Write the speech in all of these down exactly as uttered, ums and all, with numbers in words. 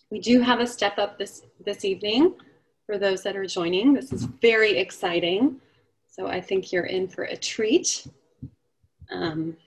We do have a step up this, this evening for those that are joining. This is very exciting. So I think you're in for a treat. Um,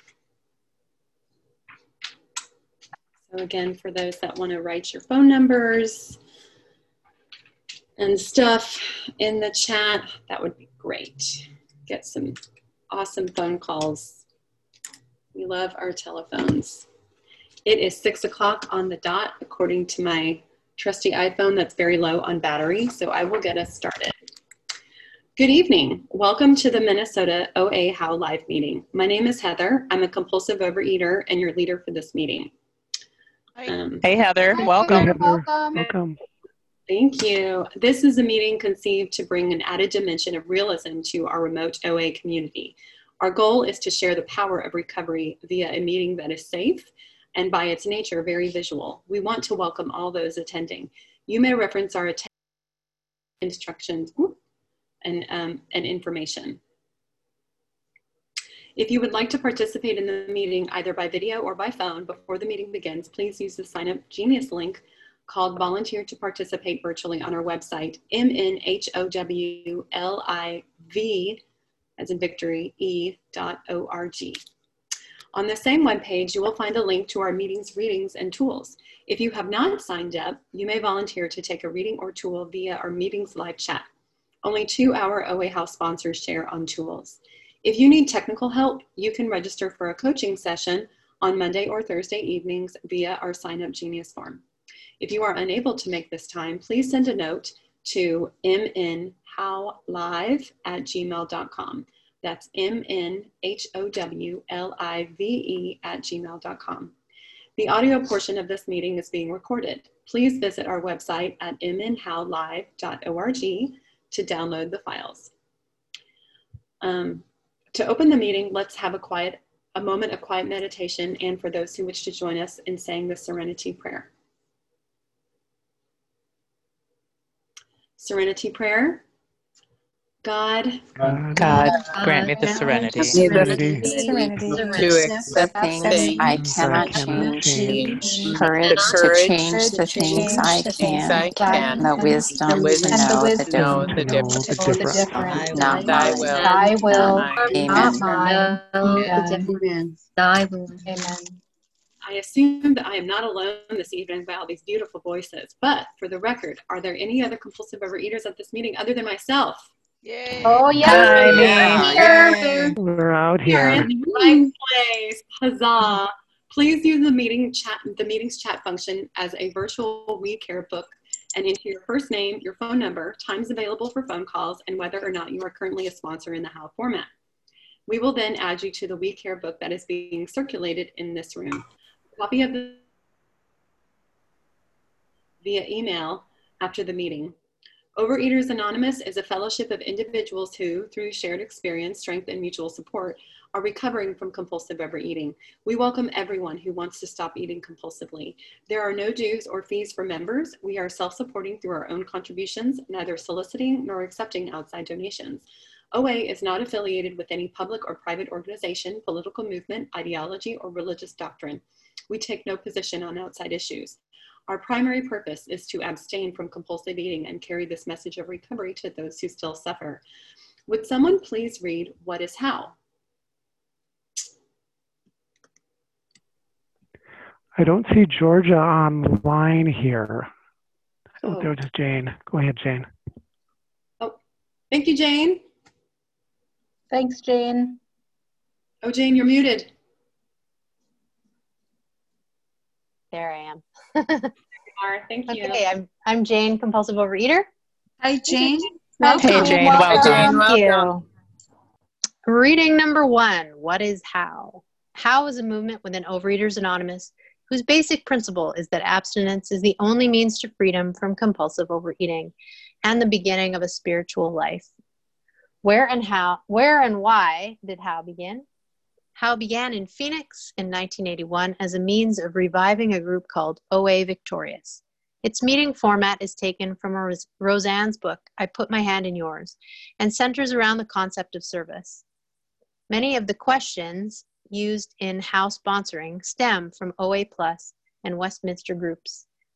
so again, for those that want to write your phone numbers and stuff in the chat, that would be great. Get some awesome phone calls. We love our telephones. It is six o'clock on the dot, according to my trusty iPhone that's very low on battery, so I will get us started. Good evening. Welcome to the Minnesota O A How Live meeting. My name is Heather. I'm a compulsive overeater and your leader for this meeting. Um, hey, Heather. Hi, welcome. Heather. Welcome. Welcome. Thank you. This is a meeting conceived to bring an added dimension of realism to our remote O A community. Our goal is to share the power of recovery via a meeting that is safe and by its nature, very visual. We want to welcome all those attending. You may reference our attendance instructions and, um, and information. If you would like to participate in the meeting either by video or by phone before the meeting begins, please use the Sign Up Genius link called Volunteer to Participate Virtually on our website, M N H O W L I V, as in victory, E dot O R G. On the same webpage, you will find a link to our meetings, readings, and tools. If you have not signed up, you may volunteer to take a reading or tool via our meetings live chat. Only two our O A House sponsors share on tools. If you need technical help, you can register for a coaching session on Monday or Thursday evenings via our Sign Up Genius form. If you are unable to make this time, please send a note to m n how live at gmail dot com. That's M N H O W L I V E at gmail dot com. The audio portion of this meeting is being recorded. Please visit our website at m n how live dot org to download the files. Um, to open the meeting, let's have a quiet, a moment of quiet meditation, and for those who wish to join us in saying the Serenity Prayer. Serenity Prayer. God, God, God, God, grant me the serenity May the serenity serenity to accept accept things things I I cannot cannot change, change, courage the to courage change to the things change I the things can, I can, and the and wisdom to and the know the wisdom to to difference. know the know the difference. difference. Not Thy mine. will, Thy will, Done. not Amen. mine. Done. Amen. Thy will. Amen. I assume that I am not alone this evening by all these beautiful voices, but for the record, are there any other compulsive overeaters at this meeting other than myself? Yay. Oh yes, Hi, we're me. here. We're out You're here. in the right place. Huzzah. Please use the meeting chat, the meetings chat function as a virtual We Care book and enter your first name, your phone number, times available for phone calls, and whether or not you are currently a sponsor in the How format. We will then add you to the We Care book that is being circulated in this room. A copy of the via email after the meeting. Overeaters Anonymous is a fellowship of individuals who, through shared experience, strength, and mutual support, are recovering from compulsive overeating. We welcome everyone who wants to stop eating compulsively. There are no dues or fees for members. We are self-supporting through our own contributions, neither soliciting nor accepting outside donations. O A is not affiliated with any public or private organization, political movement, ideology, or religious doctrine. We take no position on outside issues. Our primary purpose is to abstain from compulsive eating and carry this message of recovery to those who still suffer. Would someone please read What is How? I don't see Georgia online here. Oh, Oh. there was Jane. Go ahead, Jane. Oh, thank you, Jane. Thanks, Jane. Oh, Jane, you're muted. There I am. Are. Thank you. Okay, I'm I'm Jane, compulsive overeater. Hi, Jane. Hi, Hey, Jane, welcome. welcome. Jane, Thank you. welcome. Reading number one, what is How? How is a movement within Overeaters Anonymous whose basic principle is that abstinence is the only means to freedom from compulsive overeating and the beginning of a spiritual life. Where and how, where and why did How begin? How began in Phoenix in nineteen eighty-one as a means of reviving a group called O A Victorious. Its meeting format is taken from Ros- Roseanne's book, I Put My Hand in Yours, and centers around the concept of service. Many of the questions used in How sponsoring stem from O A Plus and Westminster groups.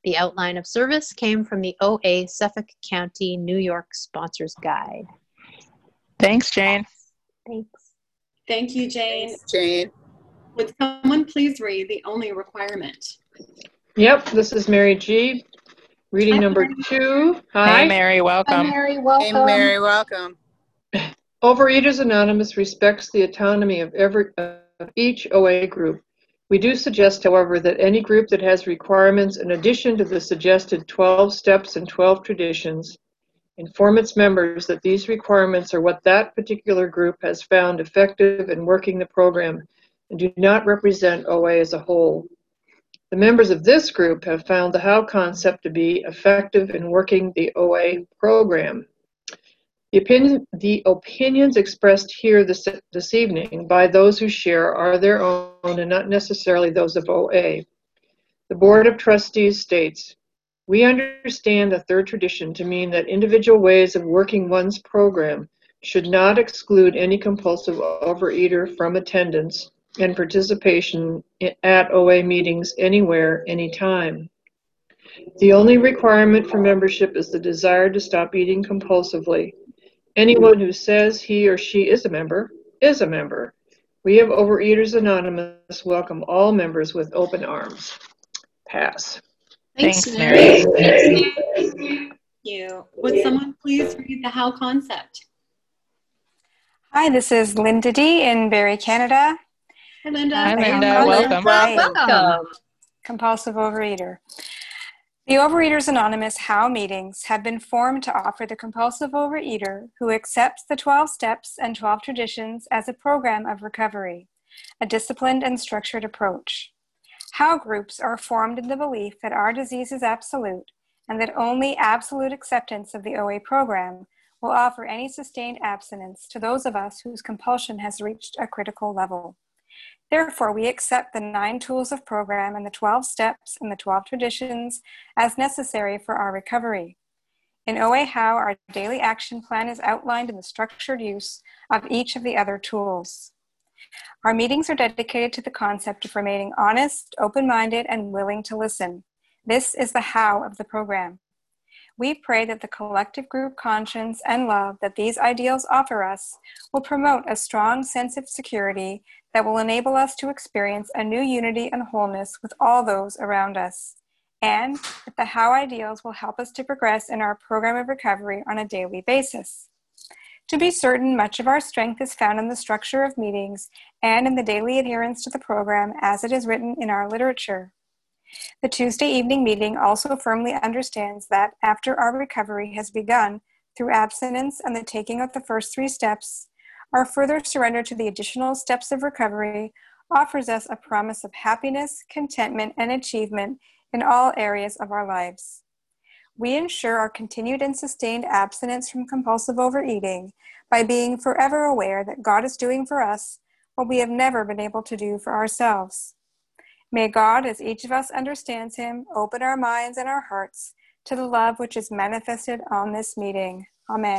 The outline of service came from the O A Suffolk County, New York Sponsors Guide. Thanks, Jane. Thanks. Thank you, Jane. Thanks, Jane. Would someone please read the only requirement? Yep, this is Mary G. Reading Hi, number Mary. two. Hi. Hey, Mary, Hi, welcome. Mary. Hey, Welcome. Mary, welcome. Overeaters Anonymous respects the autonomy of every of each O A group. We do suggest, however, that any group that has requirements in addition to the suggested twelve steps and twelve traditions inform its members that these requirements are what that particular group has found effective in working the program and do not represent O A as a whole. The members of this group have found the How concept to be effective in working the O A program. The, opinion, the opinions expressed here this, this evening by those who share are their own and not necessarily those of O A. The Board of Trustees states, "We understand the third tradition to mean that individual ways of working one's program should not exclude any compulsive overeater from attendance and participation at O A meetings anywhere, anytime. The only requirement for membership is the desire to stop eating compulsively. Anyone who says he or she is a member is a member. We of Overeaters Anonymous welcome all members with open arms." Pass. Thanks, Thanks, Mary. Mary. Thank you. Would someone please read the How concept? Hi, this is Linda D. in Barrie, Canada. Hi, Linda. Hi, I am Linda. on- Welcome. Hi. Welcome. Compulsive overeater. The Overeaters Anonymous How meetings have been formed to offer the compulsive overeater who accepts the twelve steps and twelve traditions as a program of recovery, a disciplined and structured approach. How groups are formed in the belief that our disease is absolute and that only absolute acceptance of the O A program will offer any sustained abstinence to those of us whose compulsion has reached a critical level. Therefore, we accept the nine tools of program and the twelve steps and the twelve traditions as necessary for our recovery. In O A How, our daily action plan is outlined in the structured use of each of the other tools. Our meetings are dedicated to the concept of remaining honest, open-minded, and willing to listen. This is the how of the program. We pray that the collective group conscience and love that these ideals offer us will promote a strong sense of security that will enable us to experience a new unity and wholeness with all those around us, and that the How ideals will help us to progress in our program of recovery on a daily basis. To be certain, much of our strength is found in the structure of meetings and in the daily adherence to the program as it is written in our literature. The Tuesday evening meeting also firmly understands that after our recovery has begun through abstinence and the taking of the first three steps, our further surrender to the additional steps of recovery offers us a promise of happiness, contentment, and achievement in all areas of our lives. We ensure our continued and sustained abstinence from compulsive overeating by being forever aware that God is doing for us what we have never been able to do for ourselves. May God, as each of us understands Him, open our minds and our hearts to the love which is manifested on this meeting. Amen.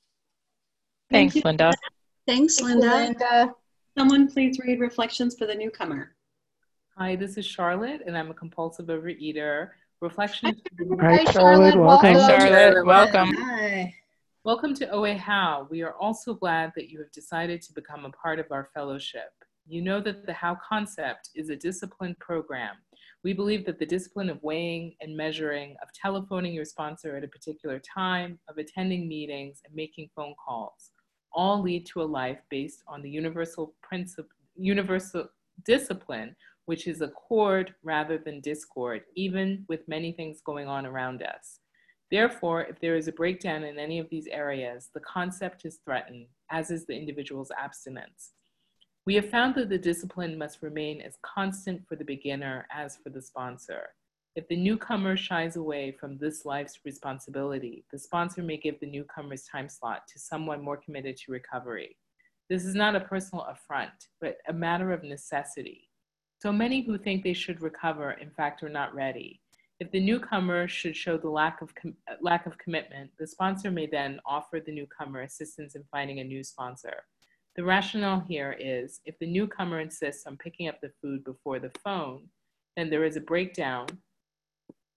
Thanks, you. Linda. Thanks, Linda. Linda. Someone please read Reflections for the Newcomer. Hi, this is Charlotte, and I'm a compulsive overeater. Reflections. Hi, Hi, Charlotte. Charlotte. Welcome. Hi, Charlotte. Welcome. Hi. Welcome to O A How. We are also glad that you have decided to become a part of our fellowship. You know that the How concept is a disciplined program. We believe that the discipline of weighing and measuring, of telephoning your sponsor at a particular time, of attending meetings and making phone calls, all lead to a life based on the universal principle, universal discipline, which is accord rather than discord, even with many things going on around us. Therefore, if there is a breakdown in any of these areas, the concept is threatened, as is the individual's abstinence. We have found that the discipline must remain as constant for the beginner as for the sponsor. If the newcomer shies away from this life's responsibility, the sponsor may give the newcomer's time slot to someone more committed to recovery. This is not a personal affront, but a matter of necessity. So many who think they should recover, in fact, are not ready. If the newcomer should show the lack of, com- lack of commitment, the sponsor may then offer the newcomer assistance in finding a new sponsor. The rationale here is, if the newcomer insists on picking up the food before the phone, then there is a breakdown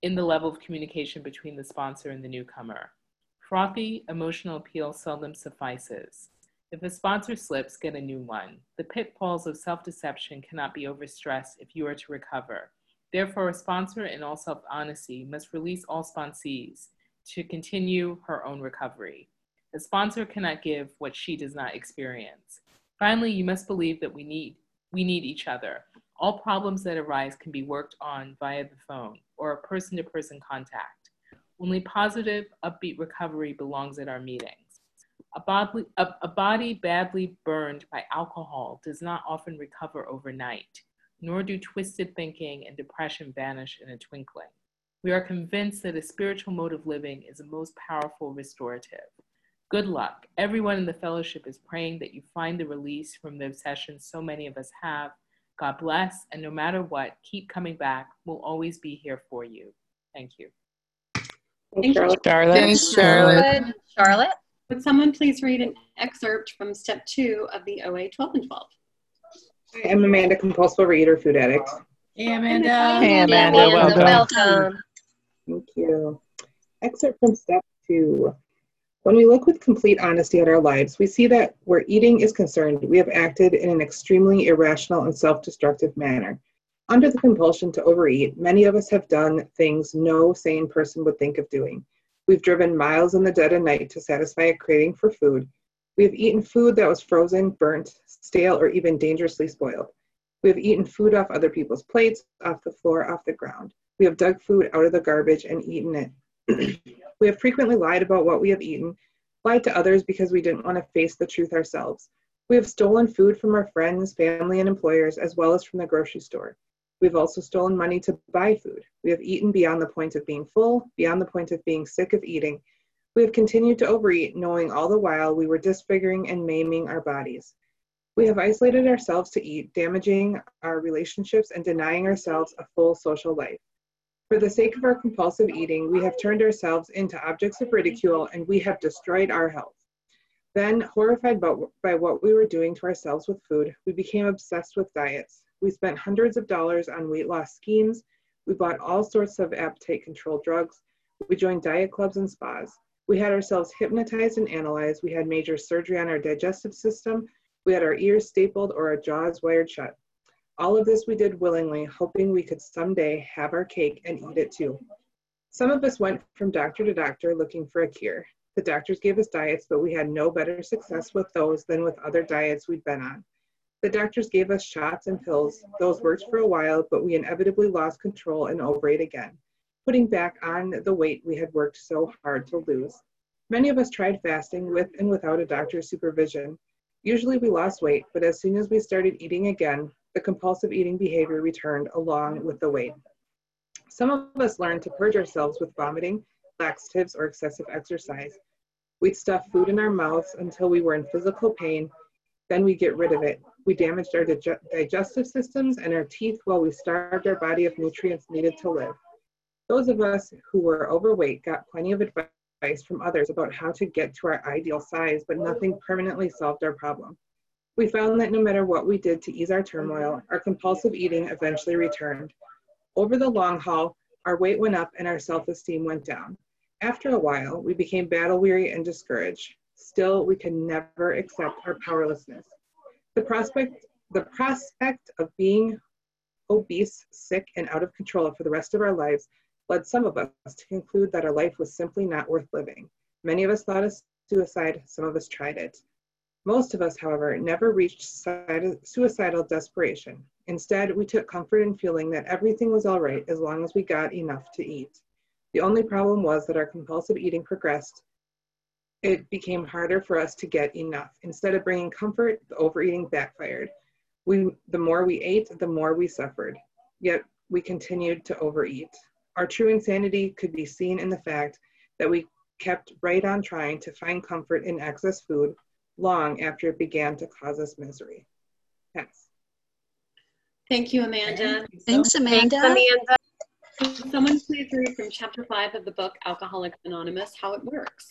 in the level of communication between the sponsor and the newcomer. Frothy emotional appeal seldom suffices. If a sponsor slips, get a new one. The pitfalls of self-deception cannot be overstressed if you are to recover. Therefore, a sponsor, in all self-honesty, must release all sponsees to continue her own recovery. A sponsor cannot give what she does not experience. Finally, you must believe that we need, we need each other. All problems that arise can be worked on via the phone or a person-to-person contact. Only positive, upbeat recovery belongs at our meetings. A, bodily, a, a body badly burned by alcohol does not often recover overnight, nor do twisted thinking and depression vanish in a twinkling. We are convinced that a spiritual mode of living is the most powerful restorative. Good luck. Everyone in the fellowship is praying that you find the release from the obsession so many of us have. God bless, and no matter what, keep coming back. We'll always be here for you. Thank you. Thank you. Charlotte. Thanks, Charlotte. Charlotte? Would someone please read an excerpt from step two of the O A twelve and twelve? Hi, I'm Amanda, compulsive overeater, food addict. Hey, Amanda. Hey, Amanda. Amanda, Welcome. welcome. Thank you. Excerpt from step two. When we look with complete honesty at our lives, we see that where eating is concerned, we have acted in an extremely irrational and self-destructive manner. Under the compulsion to overeat, many of us have done things no sane person would think of doing. We've driven miles in the dead of night to satisfy a craving for food. We have eaten food that was frozen, burnt, stale, or even dangerously spoiled. We have eaten food off other people's plates, off the floor, off the ground. We have dug food out of the garbage and eaten it. We have frequently lied about what we have eaten, lied to others because we didn't want to face the truth ourselves. We have stolen food from our friends, family, and employers, as well as from the grocery store. We've also stolen money to buy food. We have eaten beyond the point of being full, beyond the point of being sick of eating. We have continued to overeat, knowing all the while we were disfiguring and maiming our bodies. We have isolated ourselves to eat, damaging our relationships and denying ourselves a full social life. For the sake of our compulsive eating, we have turned ourselves into objects of ridicule, and we have destroyed our health. Then, horrified by what we were doing to ourselves with food, we became obsessed with diets. We spent hundreds of dollars on weight loss schemes. We bought all sorts of appetite control drugs. We joined diet clubs and spas. We had ourselves hypnotized and analyzed. We had major surgery on our digestive system. We had our ears stapled or our jaws wired shut. All of this we did willingly, hoping we could someday have our cake and eat it too. Some of us went from doctor to doctor looking for a cure. The doctors gave us diets, but we had no better success with those than with other diets we'd been on. The doctors gave us shots and pills. Those worked for a while, but we inevitably lost control and overate again, putting back on the weight we had worked so hard to lose. Many of us tried fasting with and without a doctor's supervision. Usually we lost weight, but as soon as we started eating again, the compulsive eating behavior returned along with the weight. Some of us learned to purge ourselves with vomiting, laxatives, or excessive exercise. We'd stuff food in our mouths until we were in physical pain, then we'd get rid of it. We damaged our dig- digestive systems and our teeth while we starved our body of nutrients needed to live. Those of us who were overweight got plenty of advice from others about how to get to our ideal size, but nothing permanently solved our problem. We found that no matter what we did to ease our turmoil, our compulsive eating eventually returned. Over the long haul, our weight went up and our self-esteem went down. After a while, we became battle-weary and discouraged. Still, we could never accept our powerlessness. The prospect, the prospect of being obese, sick, and out of control for the rest of our lives led some of us to conclude that our life was simply not worth living. Many of us thought of suicide, some of us tried it. Most of us, however, never reached suicidal desperation. Instead, we took comfort in feeling that everything was all right as long as we got enough to eat. The only problem was that our compulsive eating progressed. It became harder for us to get enough. Instead of bringing comfort, the overeating backfired. We, the more we ate, the more we suffered. Yet we continued to overeat. Our true insanity could be seen in the fact that we kept right on trying to find comfort in excess food long after it began to cause us misery. Yes. Thank you, Amanda. Thanks, Amanda. Thanks, Amanda. Could someone please read from chapter five of the book, Alcoholics Anonymous, How It Works?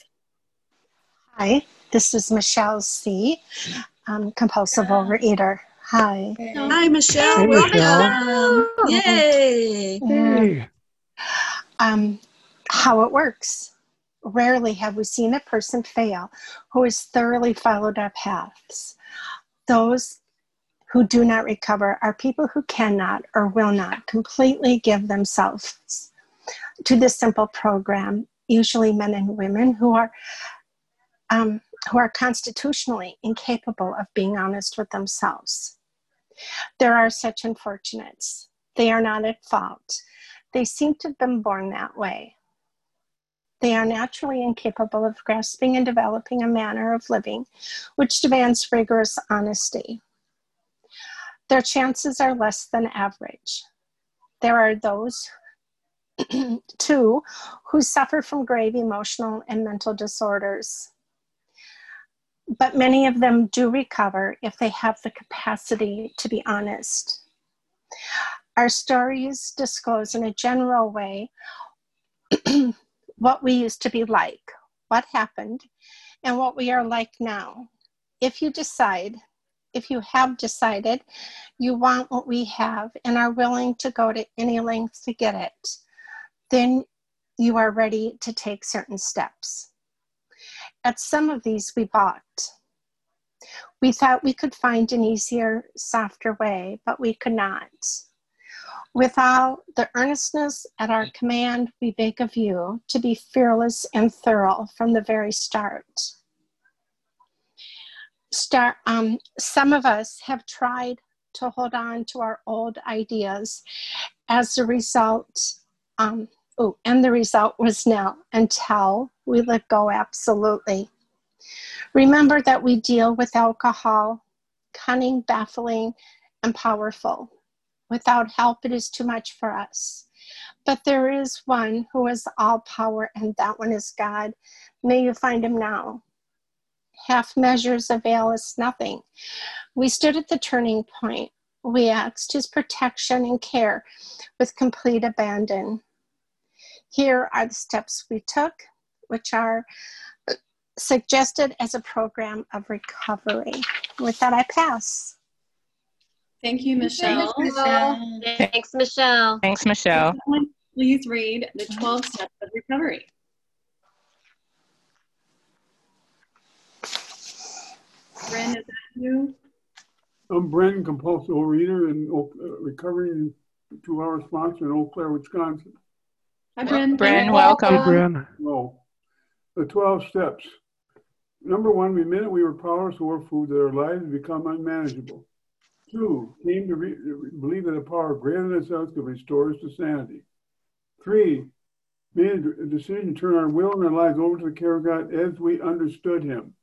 Hi, this is Michelle C., um, compulsive overeater. Hi. Hi, Michelle. Hey, Welcome. Michelle. Yay. Hey. um, how it works. Rarely have we seen a person fail who has thoroughly followed our paths. Those who do not recover are people who cannot or will not completely give themselves to this simple program, usually men and women who are um, who are constitutionally incapable of being honest with themselves. There are such unfortunates. They are not at fault. They seem to have been born that way. They are naturally incapable of grasping and developing a manner of living which demands rigorous honesty. Their chances are less than average. There are those, too, who suffer from grave emotional and mental disorders. But many of them do recover if they have the capacity to be honest. Our stories disclose in a general way what we used to be like, what happened, and what we are like now. If you decide, if you have decided you want what we have and are willing to go to any length to get it, then you are ready to take certain steps. At some of these we balked. We thought we could find an easier, softer way, but we could not. With all the earnestness at our command, we beg of you to be fearless and thorough from the very start. Start um, some of us have tried to hold on to our old ideas. As a result, um, oh, and the result was nil until we let go absolutely. Remember that we deal with alcohol, cunning, baffling, and powerful. Without help, it is too much for us. But there is one who has all power, and that one is God. May you find him now. Half measures avail us nothing. We stood at the turning point. We asked his protection and care with complete abandon. Here are the steps we took, which are suggested as a program of recovery. With that, I pass. Thank you, Michelle. Thanks, Michelle. Thanks, Michelle. Thanks, Michelle. Would someone please read the twelve steps of recovery. Bryn, is that you? I'm Bryn, compulsive overeater and uh, recovering two-hour sponsor in Eau Claire, Wisconsin. Hi, Bryn. Bryn, welcome. Hey, Bryn. No, the twelve steps. Number one, we admitted we were powerless over food, that our lives had become unmanageable. Two, came to re- believe that a power greater than ourselves could restore us to sanity. Three, made a decision to turn our will and our lives over to the care of God as we understood him.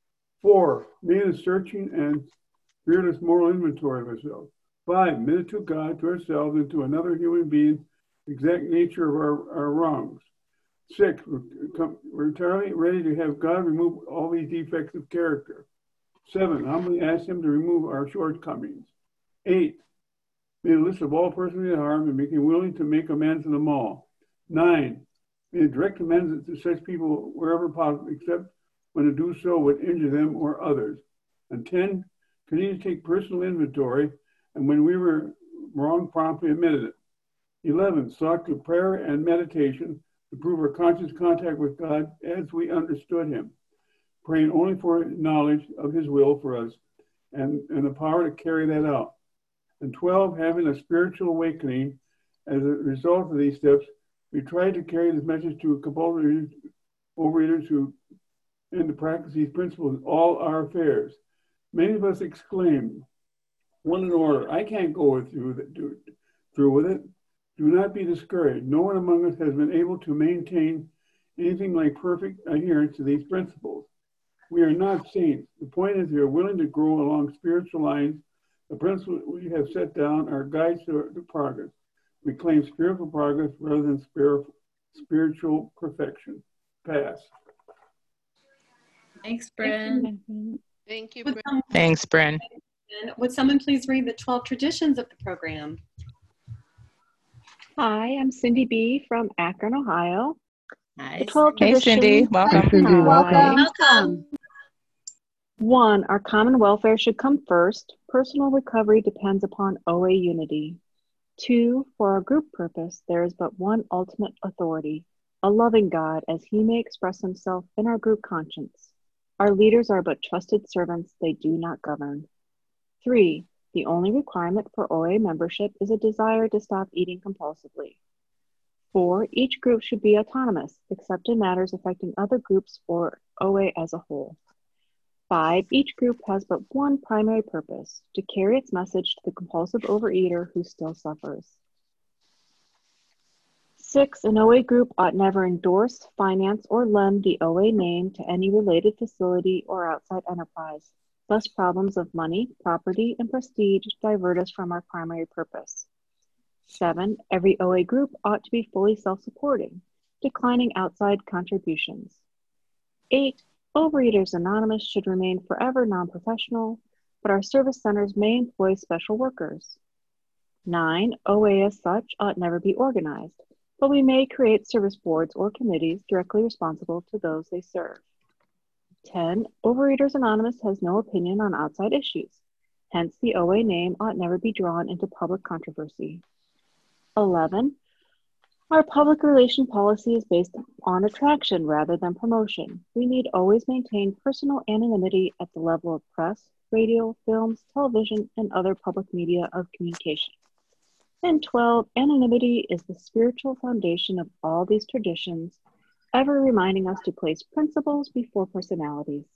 Four, made a searching and fearless moral inventory of ourselves. Five, admitted to God, to ourselves, and to another human being the exact nature of our, our wrongs. Six, we're, we're entirely ready to have God remove all these defects of character. Seven, humbly ask him to remove our shortcomings. Eight, made a list of all persons we had harmed and became willing to make amends in them all. Nine, made direct amends to such people wherever possible, except when to do so would injure them or others. And ten, continued to take personal inventory, and when we were wrong, promptly admitted it. Eleven, sought through prayer and meditation to prove our conscious contact with God as we understood him, praying only for knowledge of his will for us and, and the power to carry that out. And twelve, having a spiritual awakening. As a result of these steps, we tried to carry this message to compulsive overeaters who and to practice these principles in all our affairs. Many of us exclaimed, one in order, I can't go with you, do, through with it. Do not be discouraged. No one among us has been able to maintain anything like perfect adherence to these principles. We are not saints. The point is we are willing to grow along spiritual lines. The principles we have set down are guides to, to progress. We claim spiritual progress rather than spiritual, spiritual perfection. Pass. Thanks, Bryn. Thank you, Would Bryn. someone, Thanks, Bryn. would someone please read the twelve traditions of the program? Hi, I'm Cindy B. from Akron, Ohio. Nice. The twelve Hey, Cindy. traditions. Welcome. Hi, Cindy. Welcome. Welcome. One, our common welfare should come first. Personal recovery depends upon O A unity. Two, for our group purpose, there is but one ultimate authority, a loving God, as he may express himself in our group conscience. Our leaders are but trusted servants, they do not govern. Three, the only requirement for O A membership is a desire to stop eating compulsively. Four, each group should be autonomous, except in matters affecting other groups or O A as a whole. Five, each group has but one primary purpose, to carry its message to the compulsive overeater who still suffers. Six, an O A group ought never endorse, finance, or lend the O A name to any related facility or outside enterprise. Thus, problems of money, property, and prestige divert us from our primary purpose. Seven, every O A group ought to be fully self-supporting, declining outside contributions. Eight, Overeaters Anonymous should remain forever non-professional, but our service centers may employ special workers. Nine, O A as such ought never be organized, but we may create service boards or committees directly responsible to those they serve. Ten, Overeaters Anonymous has no opinion on outside issues, hence the O A name ought never be drawn into public controversy. Eleven, our public relation policy is based on attraction rather than promotion. We need always maintain personal anonymity at the level of press, radio, films, television, and other public media of communication. And twelve, anonymity is the spiritual foundation of all these traditions, ever reminding us to place principles before personalities.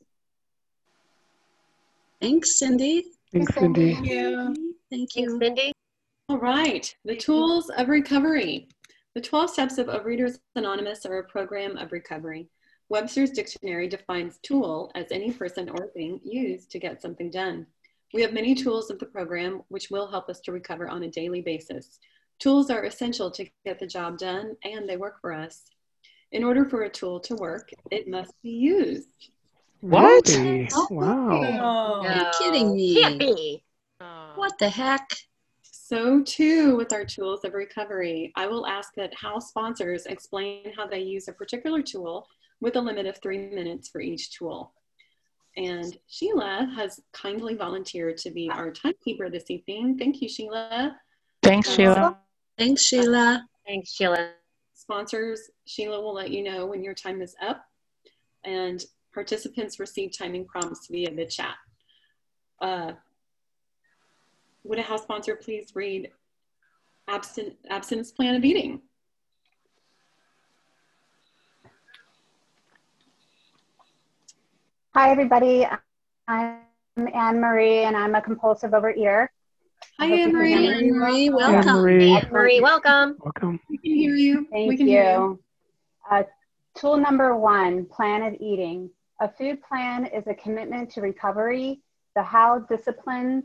Thanks, Cindy. Thanks, Cindy. Thank you. Thank you. Thanks, Cindy. All right, the tools of recovery. The twelve Steps of Overeaters Anonymous are a program of recovery. Webster's Dictionary defines tool as any person or thing used to get something done. We have many tools of the program which will help us to recover on a daily basis. Tools are essential to get the job done, and they work for us. In order for a tool to work, it must be used. What? Really? Wow. Oh, are you kidding me? Can't be. What the heck? So too with our tools of recovery. I will ask that House sponsors explain how they use a particular tool with a limit of three minutes for each tool. And Sheila has kindly volunteered to be our timekeeper this evening. Thank you, Sheila. Thanks, Um, Sheila. Thanks, Sheila. Thanks, Sheila. Sponsors, Sheila will let you know when your time is up, and participants receive timing prompts via the chat. Uh, would a House sponsor please read absent, abstinence plan of eating? Hi, everybody. I'm Anne Marie, and I'm a compulsive overeater. Hi, Anne Marie. Anne Marie, welcome. Anne Marie. Anne Marie, welcome. Welcome. We can hear you. Thank we can you. hear you. Uh, tool number one, plan of eating. A food plan is a commitment to recovery. The how disciplines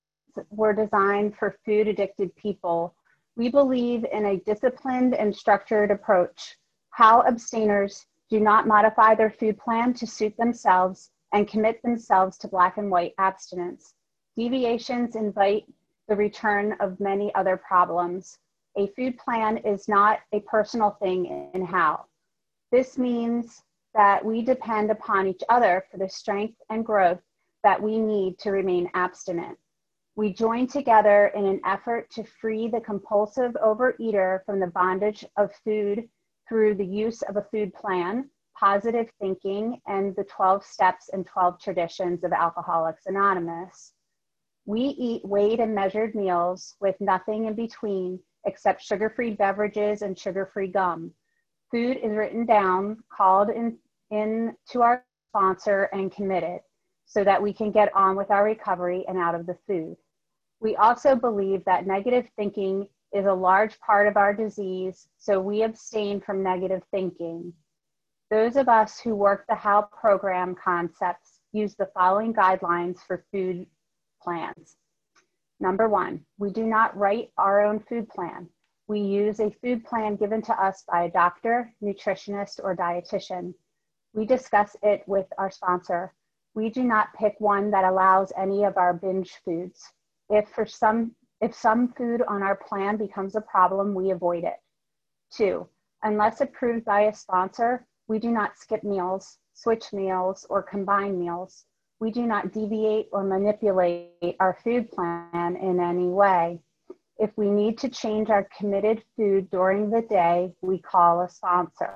were designed for food addicted people. We believe in a disciplined and structured approach. How abstainers do not modify their food plan to suit themselves and commit themselves to black and white abstinence. Deviations invite the return of many other problems. A food plan is not a personal thing in how. This means that we depend upon each other for the strength and growth that we need to remain abstinent. We join together in an effort to free the compulsive overeater from the bondage of food through the use of a food plan, positive thinking, and the twelve steps and twelve traditions of Alcoholics Anonymous. We eat weighed and measured meals with nothing in between except sugar-free beverages and sugar-free gum. Food is written down, called in, in to our sponsor, and committed so that we can get on with our recovery and out of the food. We also believe that negative thinking is a large part of our disease, so we abstain from negative thinking. Those of us who work the HOW program concepts use the following guidelines for food plans. Number one, we do not write our own food plan. We use a food plan given to us by a doctor, nutritionist, or dietitian. We discuss it with our sponsor. We do not pick one that allows any of our binge foods. If for some, if some food on our plan becomes a problem, we avoid it. Two, unless approved by a sponsor, we do not skip meals, switch meals, or combine meals. We do not deviate or manipulate our food plan in any way. If we need to change our committed food during the day, we call a sponsor.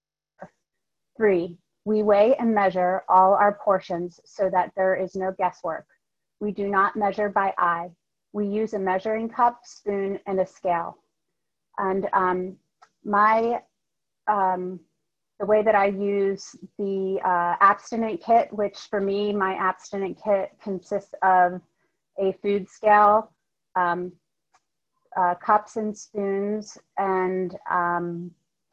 Three, we weigh and measure all our portions so that there is no guesswork. We do not measure by eye. We use a measuring cup, spoon, and a scale. And um, my, um, the way that I use the uh, abstinent kit, which for me, my abstinent kit consists of a food scale, um, uh, cups and spoons, and um,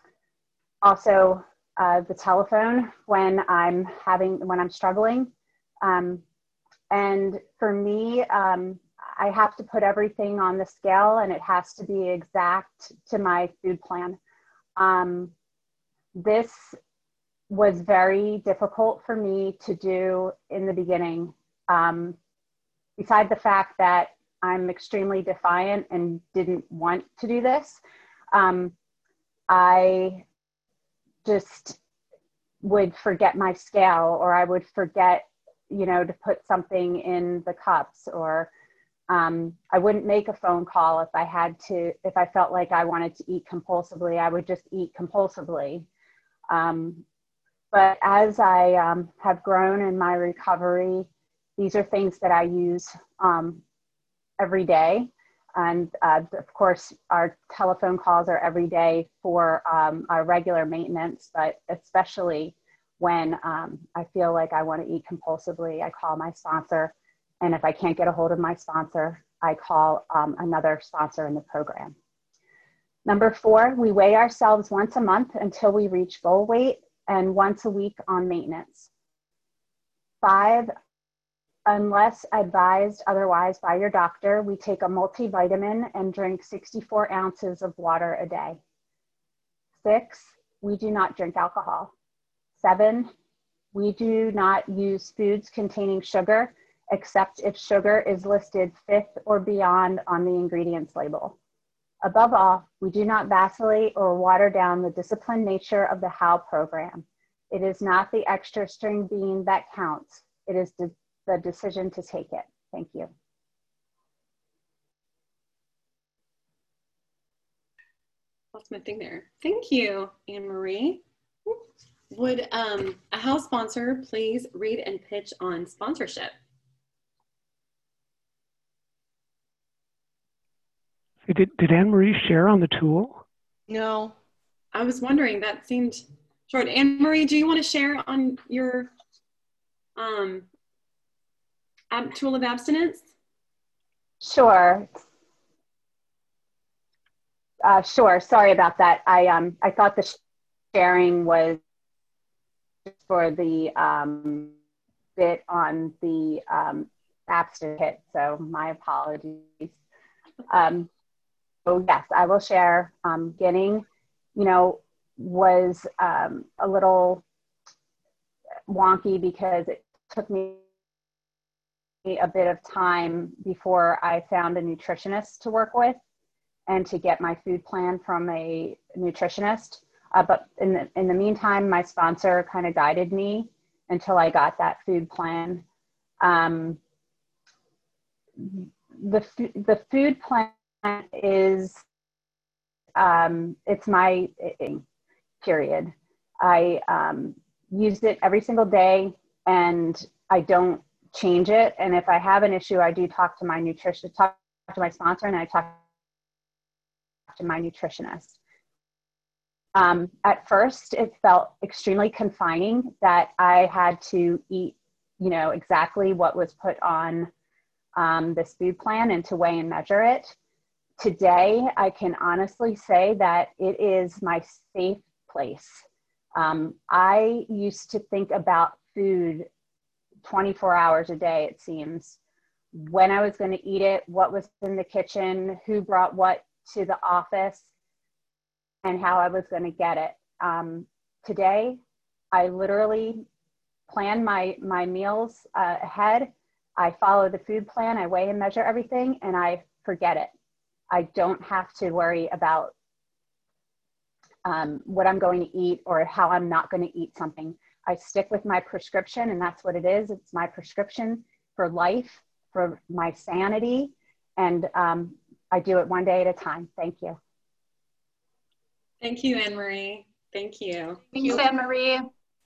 also uh, the telephone when I'm having, when I'm struggling. Um, and for me, um, I have to put everything on the scale and it has to be exact to my food plan. Um, this was very difficult for me to do in the beginning. Um, beside the fact that I'm extremely defiant and didn't want to do this, um, I just would forget my scale, or I would forget, you know, to put something in the cups, or Um, I wouldn't make a phone call if I had to, if I felt like I wanted to eat compulsively, I would just eat compulsively. Um, but as I um, have grown in my recovery, these are things that I use um, every day. And uh, of course, our telephone calls are every day for um, our regular maintenance, but especially when um, I feel like I want to eat compulsively, I call my sponsor. And if I can't get a hold of my sponsor, I call um, another sponsor in the program. Number four, we weigh ourselves once a month until we reach goal weight, and once a week on maintenance. Five, unless advised otherwise by your doctor, we take a multivitamin and drink sixty-four ounces of water a day. Six, we do not drink alcohol. Seven, we do not use foods containing sugar, except if sugar is listed fifth or beyond on the ingredients label. Above all, we do not vacillate or water down the disciplined nature of the H O W program. It is not the extra string bean that counts. It is the, the decision to take it. Thank you. Lost my thing there. Thank you, Anne Marie. Would um, a H O W sponsor please read and pitch on sponsorship? Did, did Anne Marie share on the tool? No. I was wondering, that seemed short. Anne Marie, do you want to share on your um, ab tool of abstinence? Sure. Uh, sure. Sorry about that. I um I thought the sharing was for the um, bit on the um, abstinence kit, so my apologies. Um, So yes, I will share. Um, getting, you know, was um, a little wonky because it took me a bit of time before I found a nutritionist to work with and to get my food plan from a nutritionist. Uh, but in the, in the meantime, my sponsor kind of guided me until I got that food plan. Um, the, the food plan is, um, it's my period. I um, use it every single day and I don't change it. And if I have an issue, I do talk to my nutrition, talk to my sponsor, and I talk to my nutritionist. Um, at first, it felt extremely confining that I had to eat, you know, exactly what was put on um, this food plan and to weigh and measure it. Today, I can honestly say that it is my safe place. Um, I used to think about food twenty-four hours a day, it seems. When I was going to eat it, what was in the kitchen, who brought what to the office, and how I was going to get it. Um, today, I literally plan my, my meals uh, ahead. I follow the food plan, I weigh and measure everything, and I forget it. I don't have to worry about um, what I'm going to eat or how I'm not going to eat something. I stick with my prescription, and that's what it is. It's my prescription for life, for my sanity. And um, I do it one day at a time. Thank you. Thank you, Anne Marie. Thank you. Thanks, Anne Marie.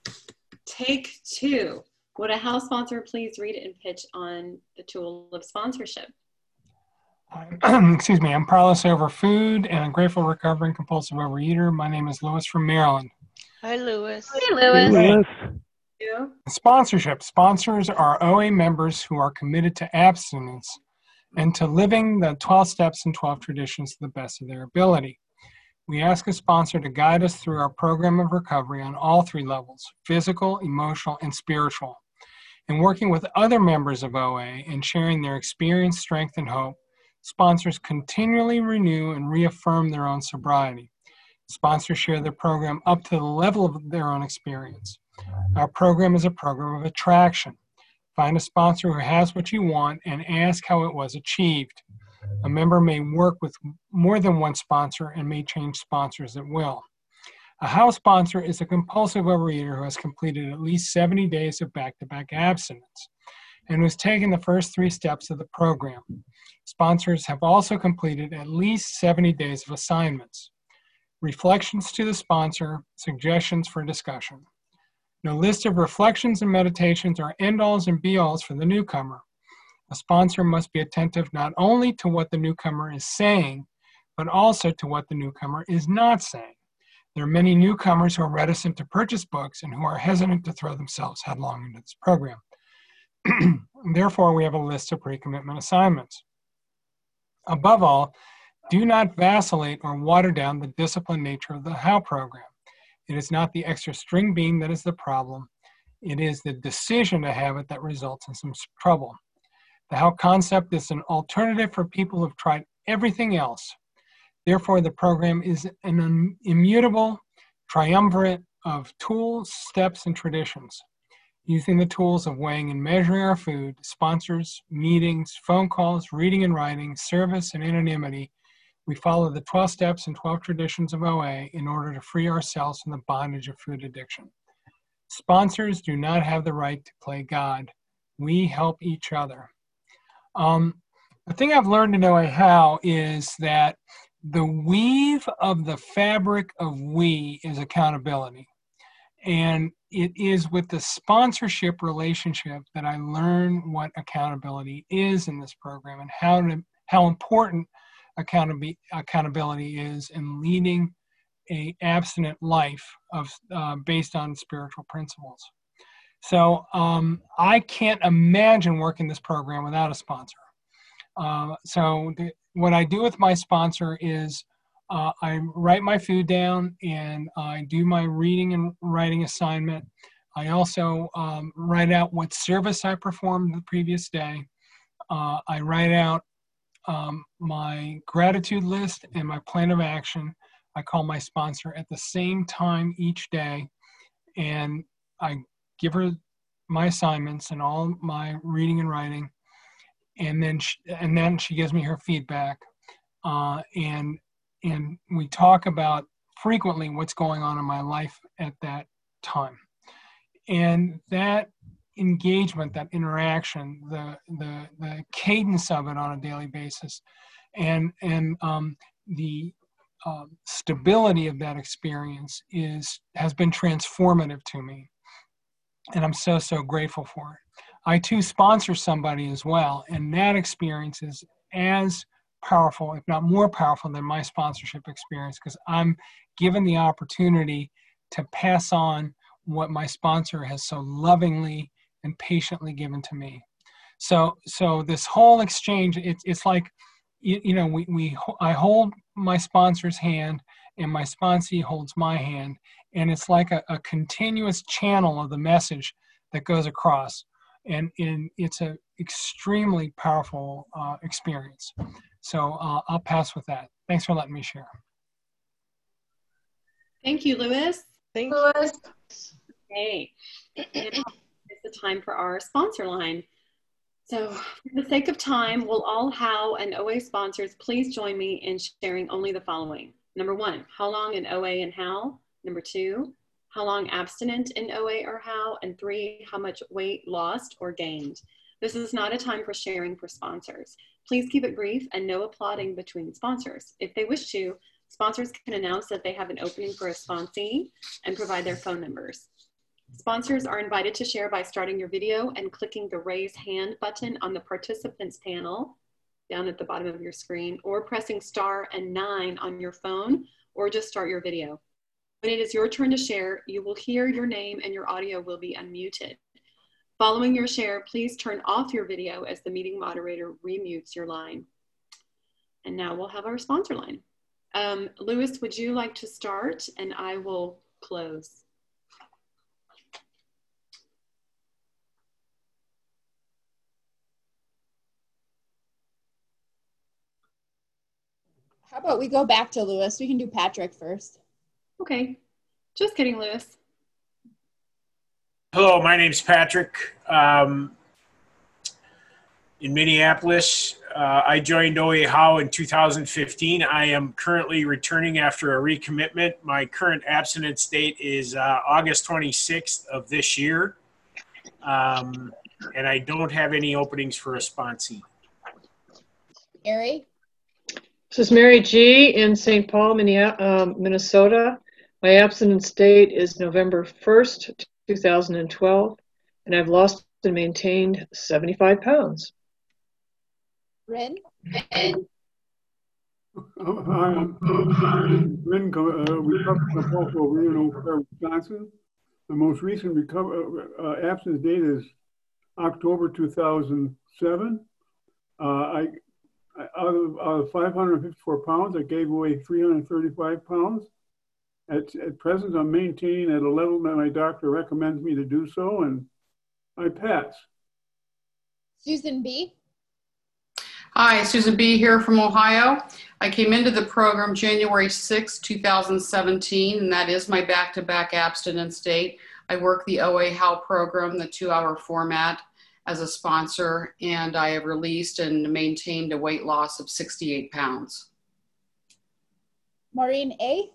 Take two. Would a House sponsor please read and pitch on the tool of sponsorship? Excuse me, I'm powerless over food and a grateful recovering compulsive overeater. My name is Lewis from Maryland. Hi, Lewis. Hey, Lewis. Hey, Lewis. You? Sponsorship. Sponsors are O A members who are committed to abstinence and to living the twelve steps and twelve traditions to the best of their ability. We ask a sponsor to guide us through our program of recovery on all three levels, physical, emotional, and spiritual. In working with other members of O A and sharing their experience, strength, and hope, sponsors continually renew and reaffirm their own sobriety. Sponsors share their program up to the level of their own experience. Our program is a program of attraction. Find a sponsor who has what you want and ask how it was achieved. A member may work with more than one sponsor and may change sponsors at will. A house sponsor is a compulsive overeater who has completed at least seventy days of back-to-back abstinence and who has taken the first three steps of the program. Sponsors have also completed at least seventy days of assignments. Reflections to the sponsor, suggestions for discussion. No list of reflections and meditations are end-alls and be-alls for the newcomer. A sponsor must be attentive not only to what the newcomer is saying, but also to what the newcomer is not saying. There are many newcomers who are reticent to purchase books and who are hesitant to throw themselves headlong into this program. Therefore, we have a list of pre-commitment assignments. Above all, do not vacillate or water down the disciplined nature of the H O W program. It is not the extra string bean that is the problem. It is the decision to have it that results in some trouble. The H O W concept is an alternative for people who have tried everything else. Therefore, the program is an immutable triumvirate of tools, steps, and traditions. Using the tools of weighing and measuring our food, sponsors, meetings, phone calls, reading and writing, service, and anonymity, we follow the twelve steps and twelve traditions of O A in order to free ourselves from the bondage of food addiction. Sponsors do not have the right to play God. We help each other. Um, the thing I've learned in O A How is that the weave of the fabric of we is accountability. And it is with the sponsorship relationship that I learn what accountability is in this program and how to, how important accountability accountability is in leading a abstinent life of uh, based on spiritual principles. So um, I can't imagine working this program without a sponsor. Uh, so the, what I do with my sponsor is uh, I write my food down and I do my reading and writing assignment. I also um, write out what service I performed the previous day. Uh, I write out um, my gratitude list and my plan of action. I call my sponsor at the same time each day, and I give her my assignments and all my reading and writing, and then she, and then she gives me her feedback, uh, and and we talk about frequently what's going on in my life at that time, and that engagement, that interaction, the the the cadence of it on a daily basis, and and um, the uh, stability of that experience is has been transformative to me, and I'm so so grateful for it. I too sponsor somebody as well, and that experience is as powerful, if not more powerful, than my sponsorship experience, because I'm given the opportunity to pass on what my sponsor has so lovingly and patiently given to me. So, so this whole exchange, it's it's like, you, you know, we we I hold my sponsor's hand, and my sponsee holds my hand, and it's like a, a continuous channel of the message that goes across, and in it's a extremely powerful uh, experience. So uh, I'll pass with that. Thanks for letting me share. Thank you, Lewis. Thanks, Lewis. Okay. It's the time for our sponsor line. So for the sake of time, will all H O W and O A sponsors please join me in sharing only the following. Number one, how long in O A and H O W? Number two, how long abstinent in O A or H O W? And three, how much weight lost or gained? This is not a time for sharing for sponsors. Please keep it brief and no applauding between sponsors. If they wish to, sponsors can announce that they have an opening for a sponsee and provide their phone numbers. Sponsors are invited to share by starting your video and clicking the raise hand button on the participants panel down at the bottom of your screen, or pressing star and nine on your phone, or just start your video. When it is your turn to share, you will hear your name and your audio will be unmuted. Following your share, please turn off your video as the meeting moderator remutes your line. And now we'll have our sponsor line. Um, Lewis, would you like to start? And I will close. How about we go back to Lewis? We can do Patrick first. Okay. Just kidding, Lewis. Hello, my name's Patrick. Um, in Minneapolis, uh, I joined O A H O W in two thousand fifteen. I am currently returning after a recommitment. My current abstinence date is uh, August twenty-sixth of this year. Um, and I don't have any openings for a sponsee. Mary? This is Mary G. in Saint Paul, Minnesota. My abstinence date is November first, two thousand twelve, and I've lost and maintained seventy-five pounds. Rin? I'm Rin, uh, recovered compulsive overeater in Eau Claire, Wisconsin. The most recent recover, uh, abstinence date is October two thousand seven. Uh, I, I out, of, out of five hundred fifty-four pounds, I gave away three hundred thirty-five pounds. At, at present, I'm maintaining at a level that my doctor recommends me to do so, and I pass. Susan B. Hi, Susan B. here from Ohio. I came into the program January sixth, two thousand seventeen, and that is my back-to-back abstinence date. I work the O A H O W program, the two-hour format, as a sponsor, and I have released and maintained a weight loss of sixty-eight pounds. Maureen A.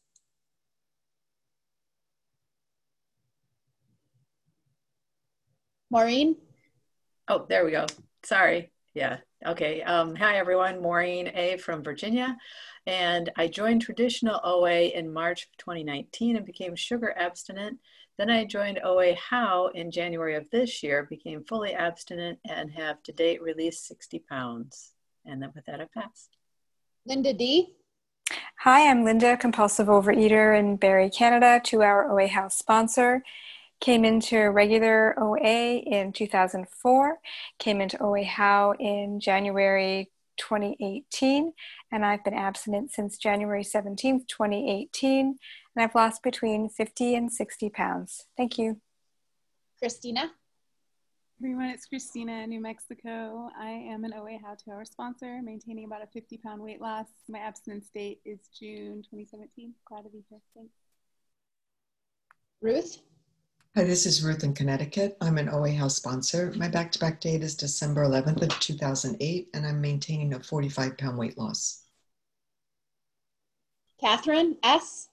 Maureen? Oh, there we go. Sorry. Yeah. Okay. Um, hi, everyone. Maureen A. from Virginia. And I joined traditional O A in March of twenty nineteen and became sugar abstinent. Then I joined O A H O W in January of this year, became fully abstinent, and have to date released sixty pounds. And then with that, I pass. Linda D. Hi, I'm Linda, compulsive overeater in Barrie, Canada, two-hour O A H O W sponsor. Came into regular O A in two thousand four, came into O A H O W in January twenty eighteen, and I've been abstinent since January seventeenth, twenty eighteen, and I've lost between fifty and sixty pounds. Thank you. Christina? Everyone, it's Christina, New Mexico. I am an O A H O W two-hour sponsor, maintaining about a fifty pound weight loss. My abstinence date is June twenty seventeen. Glad to be here. Thanks. Ruth? Hi, this is Ruth in Connecticut. I'm an O A H O W sponsor. My back-to-back date is December eleventh of two thousand eight, and I'm maintaining a forty-five pound weight loss. Catherine S.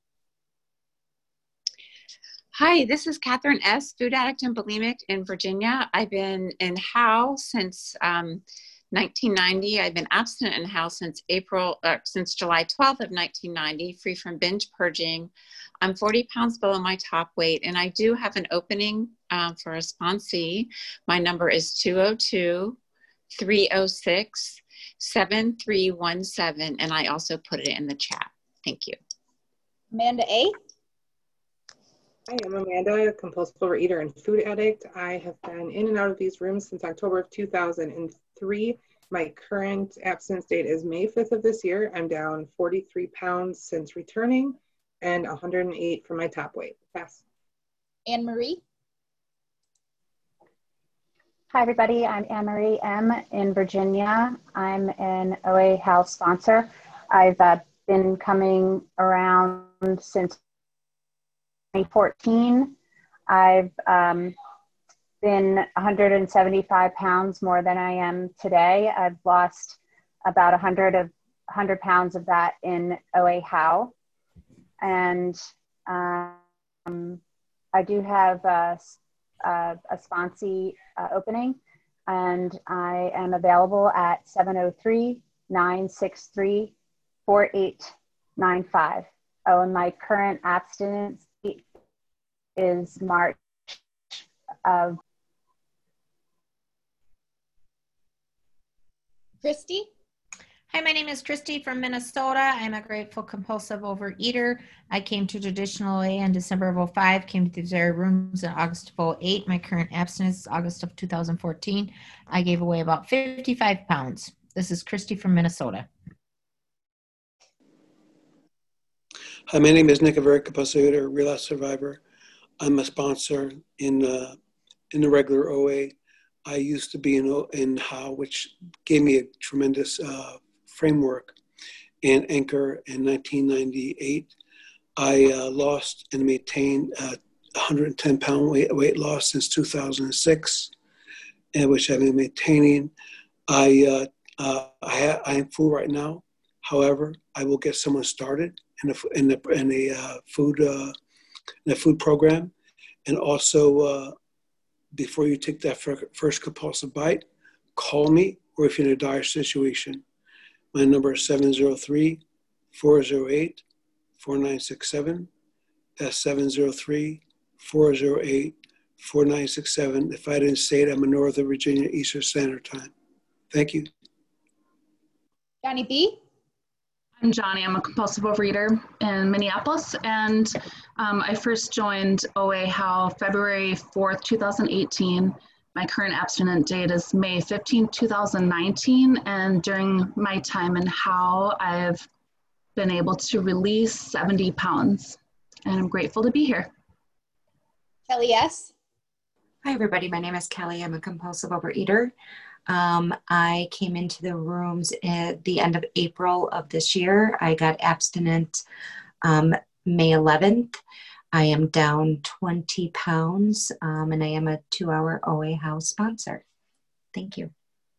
Hi, this is Catherine S., food addict and bulimic in Virginia. I've been in H O W since um, nineteen ninety. I've been abstinent in H O W since April, uh, since July twelfth of nineteen ninety, free from binge purging. I'm forty pounds below my top weight, and I do have an opening um, for a sponsee. My number is two oh two, three oh six, seven three one seven, and I also put it in the chat. Thank you. Amanda A. Hi, I'm Amanda, compulsive overeater and food addict. I have been in and out of these rooms since October of two thousand three. My current abstinence date is May fifth of this year. I'm down forty-three pounds since returning and one hundred eight from my top weight. Pass. Anne Marie. Hi, everybody. I'm Anne Marie M. in Virginia. I'm an O A H O W sponsor. I've uh, been coming around since twenty fourteen. I've um, been one hundred seventy-five pounds more than I am today. I've lost about one hundred of one hundred pounds of that in O A H O W. And um, I do have a, a, a sponsee uh, opening. and I am available at seven oh three, nine six three, four eight nine five. Oh, and my current abstinence date is March of. Christy? Hi, my name is Christy from Minnesota. I'm a grateful compulsive overeater. I came to traditional O A in December of oh five, came to the Desire Rooms in August of oh eight. My current abstinence is August of two thousand fourteen. I gave away about fifty-five pounds. This is Christy from Minnesota. Hi, my name is Nick Averic, compulsive overeater, relapse survivor. I'm a sponsor in uh, in the regular O A. I used to be in, in H O W, which gave me a tremendous uh, framework, and Anchor in nineteen ninety-eight. I uh, lost and maintained a one hundred ten pound weight, weight loss since two thousand six, and which I've been maintaining. I, uh, uh, I, ha- I am full right now. However, I will get someone started in a, in a, in a uh, food uh, in a food program, and also uh, before you take that first compulsive bite, call me, or if you're in a dire situation. My number is seven oh three, four oh eight, four nine six seven. That's seven oh three, four oh eight, four nine six seven. If I didn't say it, I'm in Northern Virginia Eastern Standard Time. Thank you. Johnny B? I'm Johnny. I'm a compulsive overeater in Minneapolis, and um, I first joined O A H O W February fourth, two thousand eighteen. My current abstinent date is May fifteenth, two thousand nineteen, and during my time in H O W, I've been able to release seventy pounds, and I'm grateful to be here. Kelly S? Hi, everybody. My name is Kelly. I'm a compulsive overeater. Um, I came into the rooms at the end of April of this year. I got abstinent um, May eleventh. I am down twenty pounds, um, and I am a two-hour O A House sponsor. Thank you.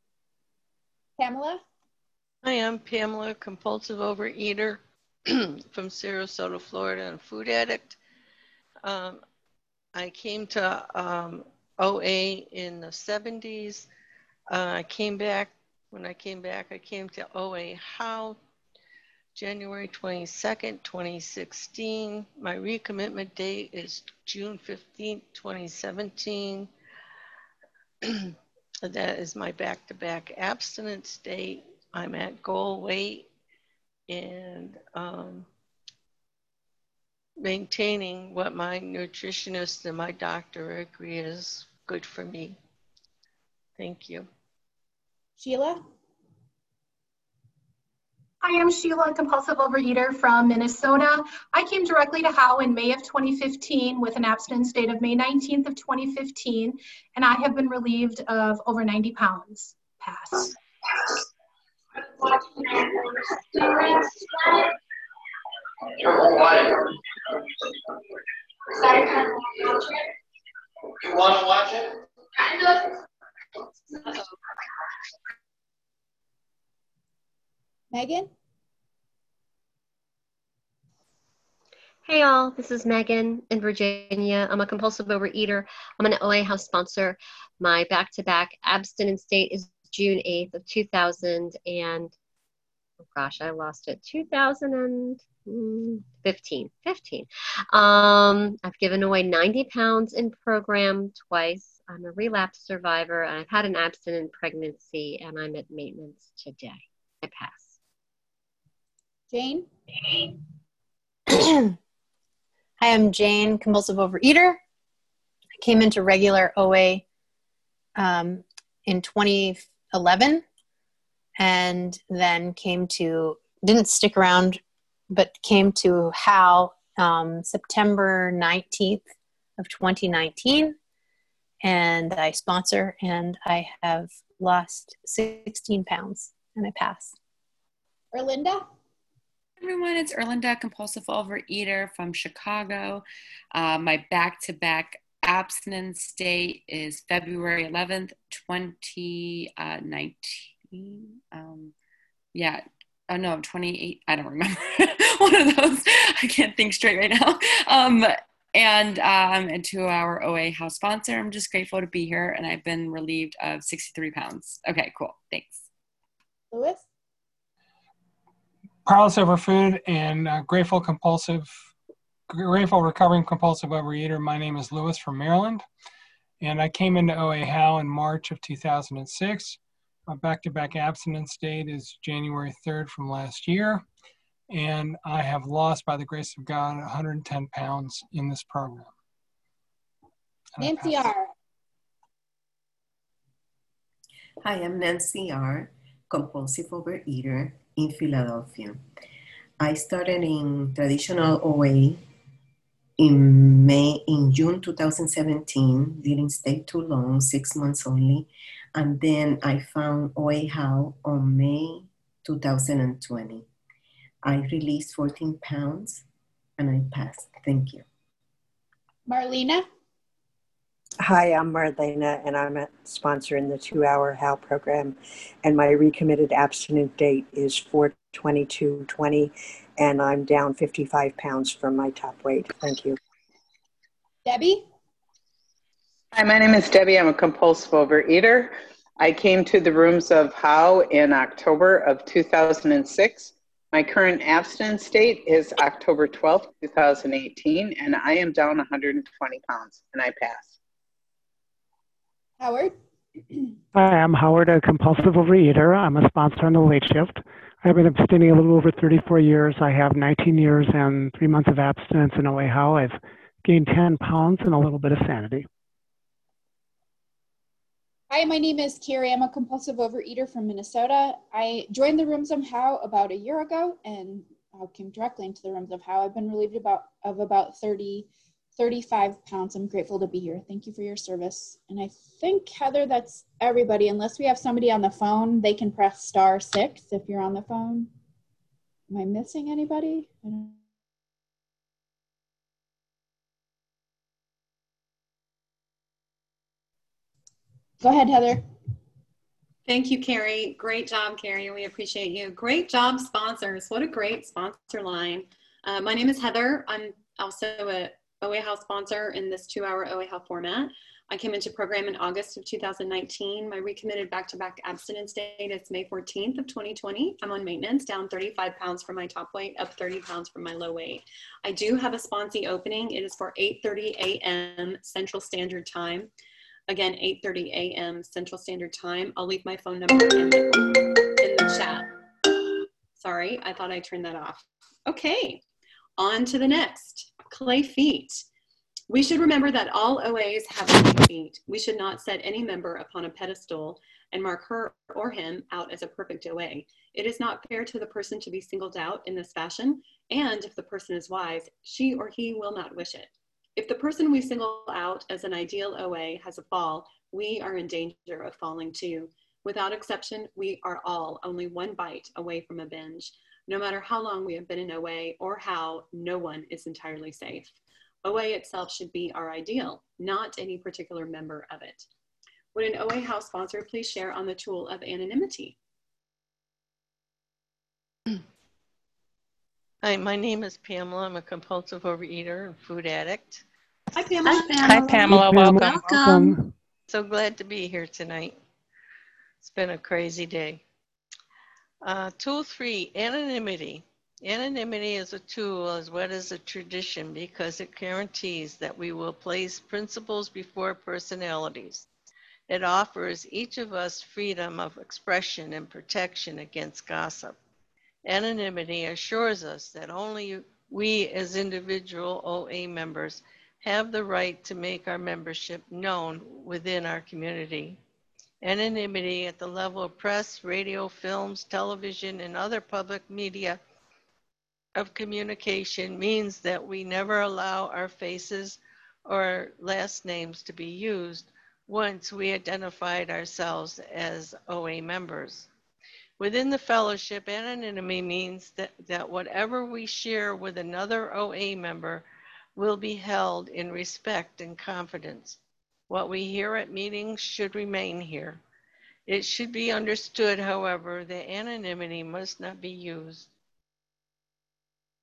Pamela? Hi, I'm Pamela, compulsive overeater from Sarasota, Florida, and food addict. Um, I came to um, O A in the seventies. Uh, I came back, when I came back, I came to O A H O W January twenty-second, twenty sixteen. My recommitment date is June fifteenth, twenty seventeen. That is my back-to-back abstinence date. I'm at goal weight and um, maintaining what my nutritionist and my doctor agree is good for me. Thank you. Sheila? Hi, I'm Sheila, a compulsive overeater from Minnesota. I came directly to H O W in May of twenty fifteen with an abstinence date of May nineteenth of twenty fifteen, and I have been relieved of over ninety pounds. Pass. You want to watch it? Kind of. Megan? Hey all, this is Megan in Virginia. I'm a compulsive overeater. I'm an O A House sponsor. My back-to-back abstinence date is June eighth of two thousand and, oh gosh, I lost it, two thousand fifteen. fifteen. Um, I've given away ninety pounds in program twice. I'm a relapse survivor, and I've had an abstinent pregnancy, and I'm at maintenance today. I pass. Jane? Hi, I'm Jane, compulsive overeater. I came into regular O A um, in twenty eleven and then came to, didn't stick around, but came to H O W um, September nineteenth of twenty nineteen. And I sponsor, and I have lost sixteen pounds, and I pass. Erlinda? Everyone, it's Erlinda, compulsive overeater from Chicago. Uh, my back-to-back abstinence date is February eleventh, twenty nineteen. Um, yeah, oh no, twenty-eight, I don't remember. One of those, I can't think straight right now. Um, and, um, and to our O A House sponsor, I'm just grateful to be here, and I've been relieved of sixty-three pounds. Okay, cool. Thanks. Lewis? Powerless over food and uh, grateful compulsive, grateful recovering compulsive overeater. My name is Lewis from Maryland, and I came into O A H O W in March of two thousand six. My back-to-back abstinence date is January third from last year, and I have lost, by the grace of God, one hundred ten pounds in this program. And Nancy R. Hi, I'm Nancy R., compulsive overeater in Philadelphia. I started in traditional O A in May, in June two thousand seventeen. Didn't stay too long, six months only. And then I found O A H O W on May two thousand twenty. I released fourteen pounds and I passed. Thank you. Marlena? Hi, I'm Marlena, and I'm a sponsor in the two-hour H O W program, and my recommitted abstinent date is four twenty-two twenty, and I'm down fifty-five pounds from my top weight. Thank you. Debbie? Hi, my name is Debbie. I'm a compulsive overeater. I came to the rooms of H O W in October of two thousand six. My current abstinence date is October twelfth, two thousand eighteen, and I am down one hundred twenty pounds, and I pass. Howard? Hi, I'm Howard, a compulsive overeater. I'm a sponsor on the late shift. I've been abstaining a little over thirty-four years. I have nineteen years and three months of abstinence in O A H O W. I've gained ten pounds and a little bit of sanity. Hi, my name is Carrie. I'm a compulsive overeater from Minnesota. I joined the Rooms of H O W about a year ago, and I came directly into the Rooms of H O W. I've been relieved about of about thirty, thirty-five pounds. I'm grateful to be here. Thank you for your service. And I think, Heather, that's everybody. Unless we have somebody on the phone, they can press star six if you're on the phone. Am I missing anybody? I don't Go ahead, Heather. Thank you, Carrie. Great job, Carrie. We appreciate you. Great job, sponsors. What a great sponsor line. Uh, my name is Heather. I'm also a O A H O W sponsor in this two-hour O A H O W format. I came into program in August of two thousand nineteen. My recommitted back-to-back abstinence date is May fourteenth of twenty twenty. I'm on maintenance, down thirty-five pounds from my top weight, up thirty pounds from my low weight. I do have a sponsee opening. It is for eight thirty a m Central Standard Time. Again, eight thirty a m Central Standard Time. I'll leave my phone number in the, in the chat. Sorry, I thought I turned that off. Okay, on to the next. Clay feet. We should remember that all O As have clay feet. We should not set any member upon a pedestal and mark her or him out as a perfect O A. It is not fair to the person to be singled out in this fashion, and if the person is wise, she or he will not wish it. If the person we single out as an ideal O A has a fall, we are in danger of falling too. Without exception, we are all only one bite away from a binge. No matter how long we have been in O A or how, no one is entirely safe. O A itself should be our ideal, not any particular member of it. Would an O A house sponsor please share on the tool of anonymity? Hi, my name is Pamela. I'm a compulsive overeater and food addict. Hi, Pamela. Hi, Pamela. Hi, Pamela. Welcome. Welcome. So glad to be here tonight. It's been a crazy day. Uh, tool three, anonymity. Anonymity is a tool as well as a tradition because it guarantees that we will place principles before personalities. It offers each of us freedom of expression and protection against gossip. Anonymity assures us that only we as individual O A members have the right to make our membership known within our community. Anonymity at the level of press, radio, films, television, and other public media of communication means that we never allow our faces or last names to be used once we identified ourselves as O A members. Within the fellowship, anonymity means that, that whatever we share with another O A member will be held in respect and confidence. What we hear at meetings should remain here. It should be understood, however, that anonymity must not be used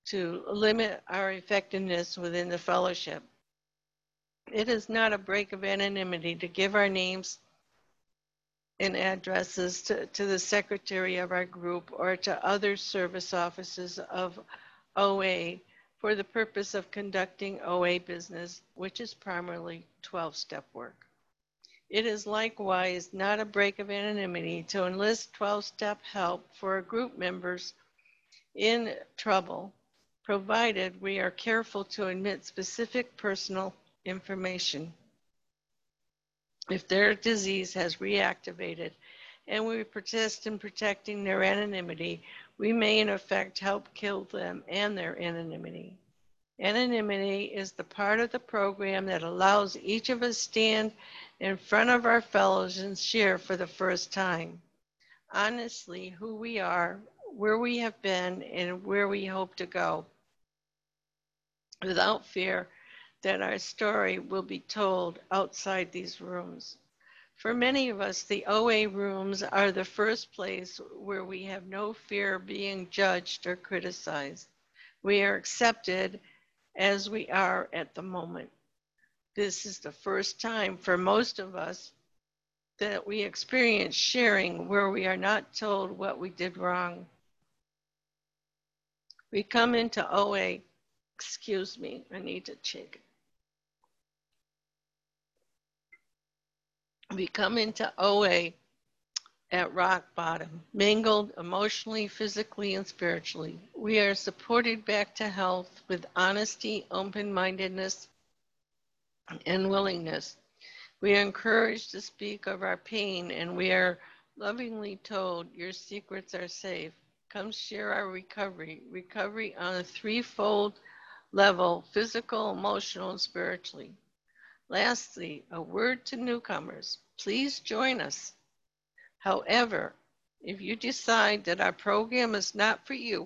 to limit our effectiveness within the fellowship. It is not a break of anonymity to give our names and addresses to, to the secretary of our group or to other service offices of O A for the purpose of conducting O A business, which is primarily twelve-step work. It is likewise not a break of anonymity to enlist twelve-step help for our group members in trouble, provided we are careful to admit specific personal information. If their disease has reactivated and we persist in protecting their anonymity, we may in effect help kill them and their anonymity. Anonymity is the part of the program that allows each of us stand in front of our fellows and share for the first time, honestly, who we are, where we have been, and where we hope to go, without fear that our story will be told outside these rooms. For many of us, the O A rooms are the first place where we have no fear of being judged or criticized. We are accepted as we are at the moment. This is the first time for most of us that we experience sharing where we are not told what we did wrong. We come into O A, excuse me, I need to check it. We come into O A at rock bottom, mangled emotionally, physically, and spiritually. We are supported back to health with honesty, open-mindedness, and willingness. We are encouraged to speak of our pain, and we are lovingly told, your secrets are safe. Come share our recovery. Recovery on a threefold level, physical, emotional, and spiritually. Lastly, a word to newcomers. Please join us. However, if you decide that our program is not for you,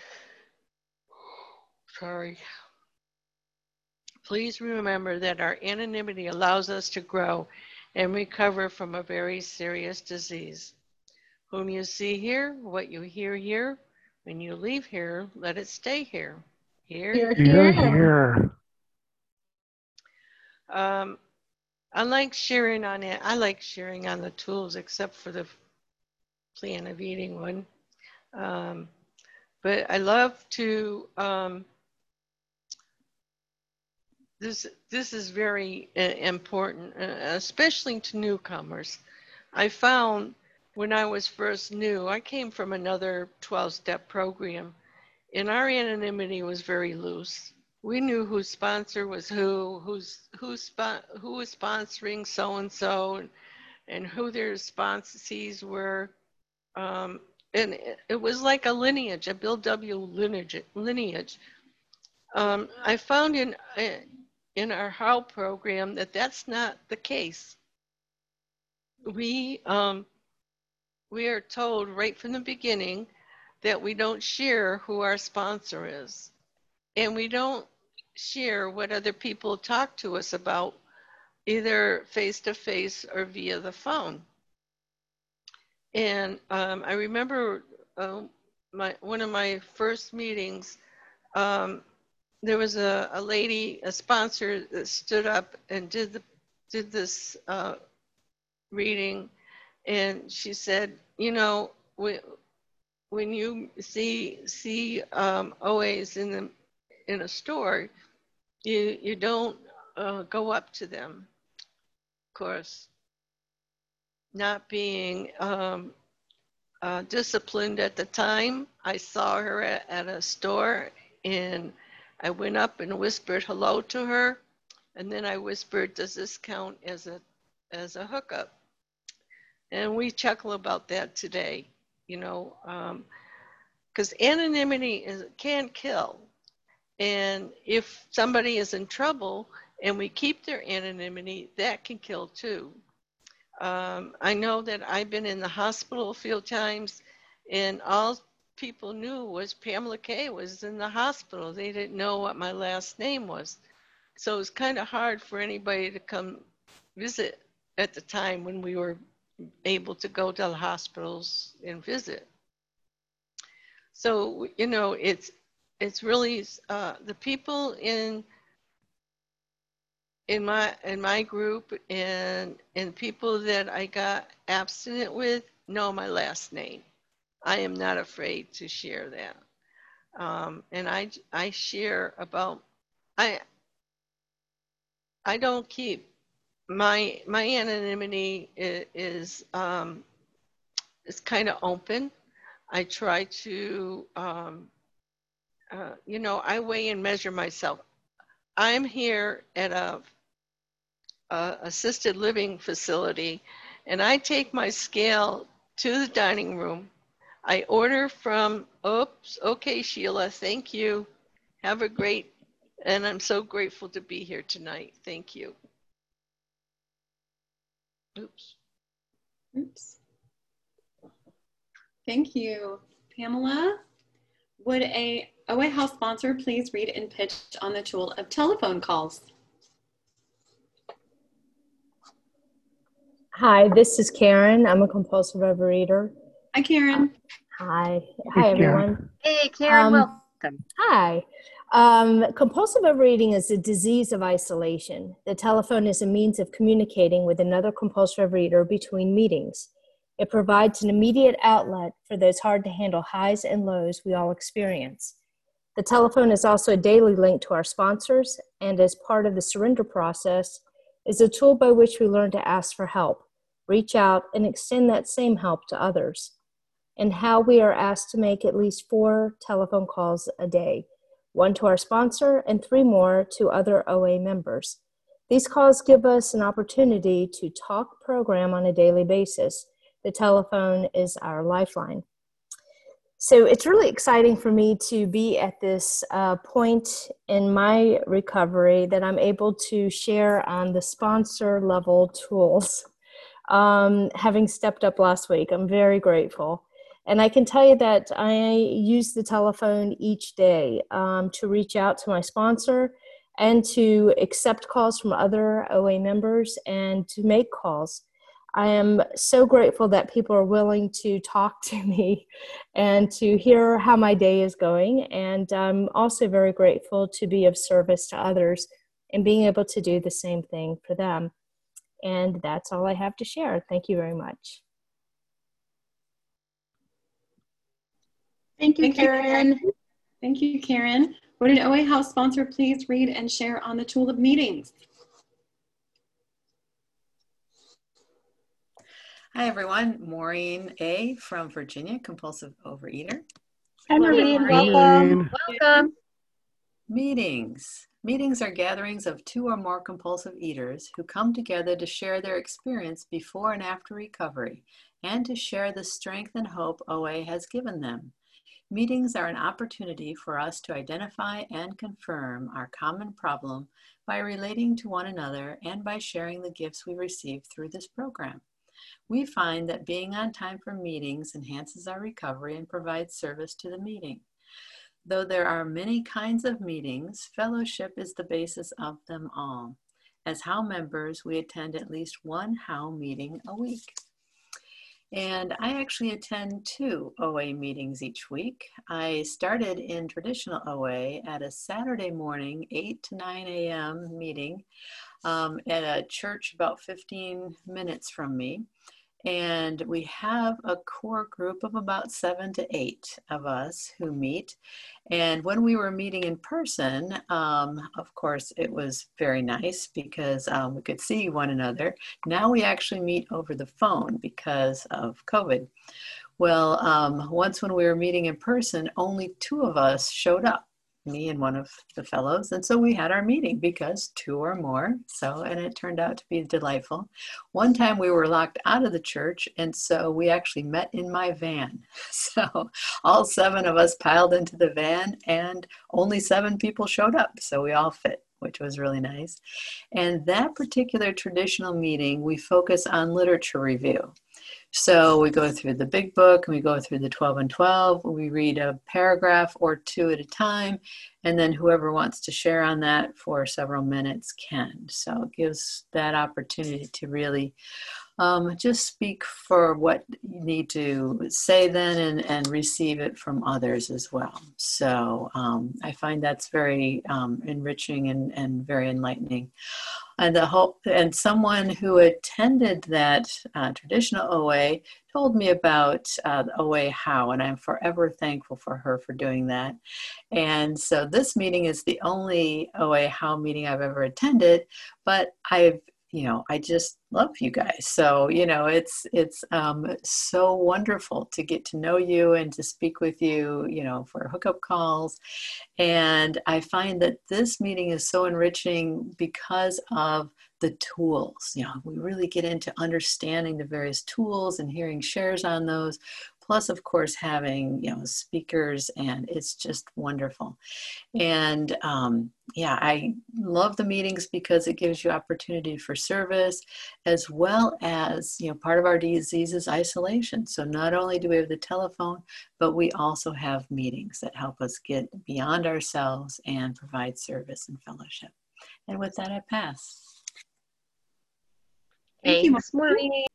sorry, please remember that our anonymity allows us to grow and recover from a very serious disease. Whom you see here, what you hear here, when you leave here, let it stay here. Here, Here, here. Um, I like sharing on it. I like sharing on the tools, except for the plan of eating one. Um, but I love to. Um, this this is very uh, important, uh, especially to newcomers. I found when I was first new, I came from another twelve-step program, and our anonymity was very loose. We knew whose sponsor was who, who's who's who was sponsoring so and so, and and who their sponsees were, um, and it, it was like a lineage, a Bill W. lineage. Lineage. Um, I found in in our H O W program that that's not the case. We um, we are told right from the beginning that we don't share who our sponsor is, and we don't share what other people talk to us about, either face-to-face or via the phone. And um, I remember uh, my one of my first meetings, um, there was a, a lady, a sponsor that stood up and did the did this uh, reading, and she said, you know, we, when you see see um, O As in the in a store, you you don't uh, go up to them. Of course, not being um, uh, disciplined at the time, I saw her at, at a store, and I went up and whispered hello to her, and then I whispered, does this count as a as a hookup? And we chuckle about that today, you know, because um, anonymity is, can kill. And if somebody is in trouble and we keep their anonymity, that can kill too. Um, I know that I've been in the hospital a few times, and all people knew was Pamela Kay was in the hospital. They didn't know what my last name was. So it was kind of hard for anybody to come visit at the time when we were able to go to the hospitals and visit. So, you know, it's it's really uh, the people in in my in my group and and people that I got abstinent with know my last name. I am not afraid to share that, um, and I I share about I I don't keep my my anonymity is is, um, is kind of open. I try to um, uh, you know, I weigh and measure myself. I'm here at a uh, assisted living facility, and I take my scale to the dining room. I order from, oops, okay, Sheila, thank you. Have a great, and I'm so grateful to be here tonight. Thank you. Oops. Oops. Thank you, Pamela. Would a O A House sponsor please read and pitch on the tool of telephone calls? Hi, this is Karen. I'm a compulsive overeater. Hi, Karen. Hi. Hey, Hi, Karen. everyone. Hey, Karen, Um, welcome. Hi. Um, compulsive overeating is a disease of isolation. The telephone is a means of communicating with another compulsive overeater between meetings. It provides an immediate outlet for those hard-to-handle highs and lows we all experience. The telephone is also a daily link to our sponsors, and as part of the surrender process, is a tool by which we learn to ask for help, reach out, and extend that same help to others. And how we are asked to make at least four telephone calls a day, one to our sponsor and three more to other O A members. These calls give us an opportunity to talk program on a daily basis. The telephone is our lifeline. So it's really exciting for me to be at this uh, point in my recovery that I'm able to share on the sponsor level tools. Um, having stepped up last week, I'm very grateful. And I can tell you that I use the telephone each day um, to reach out to my sponsor and to accept calls from other O A members and to make calls. I am so grateful that people are willing to talk to me and to hear how my day is going. And I'm also very grateful to be of service to others and being able to do the same thing for them. And that's all I have to share. Thank you very much. Thank you, Thank you, Karen. Karen. Thank you, Karen. Would an O A House sponsor please read and share on the tool of meetings? Hi, everyone. Maureen A. from Virginia, compulsive overeater. Hi, Maureen. Welcome. Welcome. Meetings. Meetings are gatherings of two or more compulsive eaters who come together to share their experience before and after recovery and to share the strength and hope O A has given them. Meetings are an opportunity for us to identify and confirm our common problem by relating to one another and by sharing the gifts we receive through this program. We find that being on time for meetings enhances our recovery and provides service to the meeting. Though there are many kinds of meetings, fellowship is the basis of them all. As H O W members, we attend at least one H O W meeting a week. And I actually attend two O A meetings each week. I started in traditional O A at a Saturday morning, eight to nine A M meeting um, at a church about fifteen minutes from me. And we have a core group of about seven to eight of us who meet. And when we were meeting in person, um, of course, it was very nice because um, we could see one another. Now we actually meet over the phone because of COVID. Well, um, once when we were meeting in person, only two of us showed up, me and one of the fellows. And so we had our meeting because two or more. So, and it turned out to be delightful. One time we were locked out of the church. And so we actually met in my van. So all seven of us piled into the van and only seven people showed up. So we all fit, which was really nice. And that particular traditional meeting, we focus on literature review. So we go through the big book and we go through the twelve and twelve. We read a paragraph or two at a time. And then whoever wants to share on that for several minutes can. So it gives that opportunity to really Um, just speak for what you need to say then and, and receive it from others as well. So um, I find that's very um, enriching and, and very enlightening. And the whole, and someone who attended that uh, traditional O A told me about uh, O A How, and I'm forever thankful for her for doing that. And so this meeting is the only O A How meeting I've ever attended, but I've you know, I just love you guys. So, you know, it's, it's um, so wonderful to get to know you and to speak with you, you know, for hookup calls. And I find that this meeting is so enriching because of the tools. You know, we really get into understanding the various tools and hearing shares on those. Plus, of course, having, you know, speakers, and it's just wonderful. And um, yeah, I love the meetings because it gives you opportunity for service, as well as, you know, part of our disease is isolation. So not only do we have the telephone, but we also have meetings that help us get beyond ourselves and provide service and fellowship. And with that, I pass. Thank you, Maureen.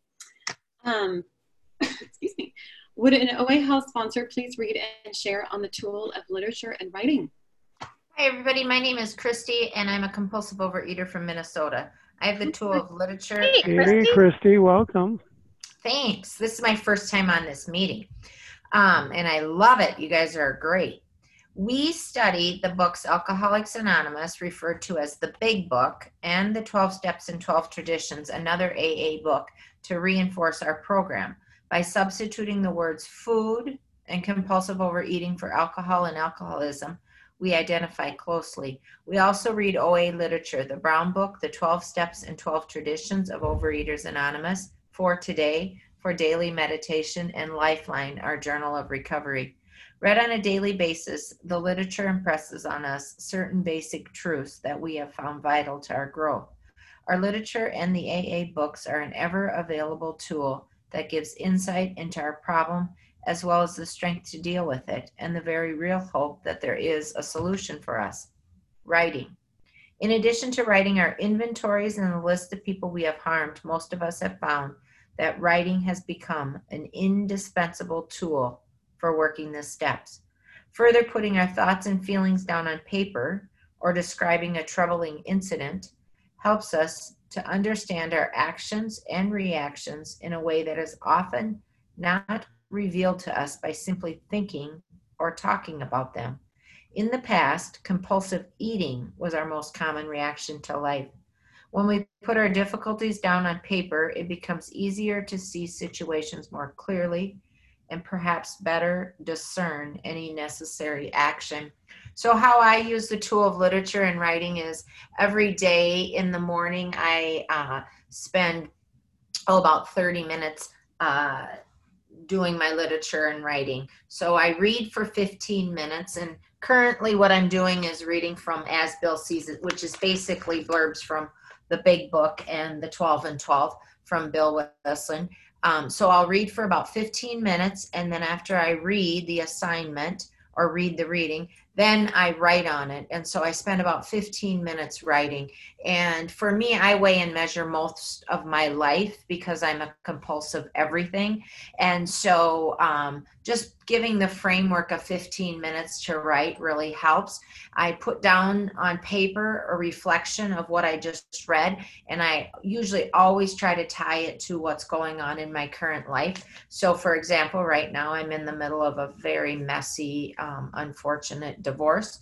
Um, excuse me. Would an O A House sponsor please read and share on the tool of literature and writing? Hi, everybody. My name is Christy, and I'm a compulsive overeater from Minnesota. I have the tool of literature. Hey, Christy. Christy, welcome. Thanks. This is my first time on this meeting, um, and I love it. You guys are great. We study the books Alcoholics Anonymous, referred to as the Big Book, and the twelve Steps and twelve Traditions, another A A book, to reinforce our program by substituting the words food and compulsive overeating for alcohol and alcoholism. We identify closely. We also read O A literature, the Brown Book, the twelve Steps and twelve Traditions of Overeaters Anonymous, For Today, for Daily Meditation, and Lifeline, our Journal of Recovery. Read on a daily basis, the literature impresses on us certain basic truths that we have found vital to our growth. Our literature and the A A books are an ever-available tool that gives insight into our problem, as well as the strength to deal with it, and the very real hope that there is a solution for us. Writing. In addition to writing our inventories and the list of people we have harmed, most of us have found that writing has become an indispensable tool for working the steps. Further, putting our thoughts and feelings down on paper or describing a troubling incident helps us to understand our actions and reactions in a way that is often not revealed to us by simply thinking or talking about them. In the past, compulsive eating was our most common reaction to life. When we put our difficulties down on paper, it becomes easier to see situations more clearly and perhaps better discern any necessary action. So how I use the tool of literature and writing is every day in the morning, I uh, spend oh, about thirty minutes uh, doing my literature and writing. So I read for fifteen minutes, and currently what I'm doing is reading from As Bill Sees It, which is basically blurbs from the Big Book and the twelve and twelve from Bill Whistlin. Um, so I'll read for about fifteen minutes, and then after I read the assignment or read the reading, then I write on it. And so I spend about fifteen minutes writing. And for me, I weigh and measure most of my life because I'm a compulsive everything. And so um, just giving the framework of fifteen minutes to write really helps. I put down on paper a reflection of what I just read, and I usually always try to tie it to what's going on in my current life. So for example, right now I'm in the middle of a very messy, um, unfortunate divorce,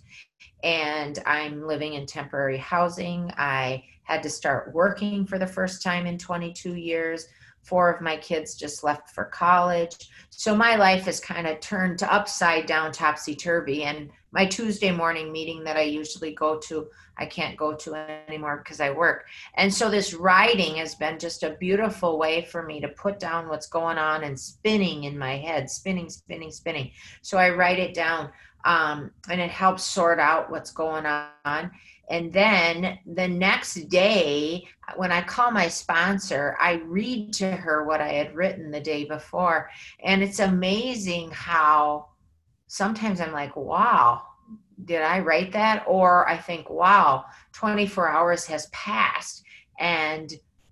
and I'm living in temporary housing. I had to start working for the first time in twenty-two years. Four of my kids just left for college. So my life is kind of turned to upside down, topsy-turvy. And my Tuesday morning meeting that I usually go to, I can't go to anymore because I work. And so this writing has been just a beautiful way for me to put down what's going on and spinning in my head, spinning, spinning, spinning. So I write it down, um, and it helps sort out what's going on. And then the next day, when I call my sponsor, I read to her what I had written the day before. And it's amazing how sometimes I'm like, wow, did I write that? Or I think, wow, twenty-four hours has passed. And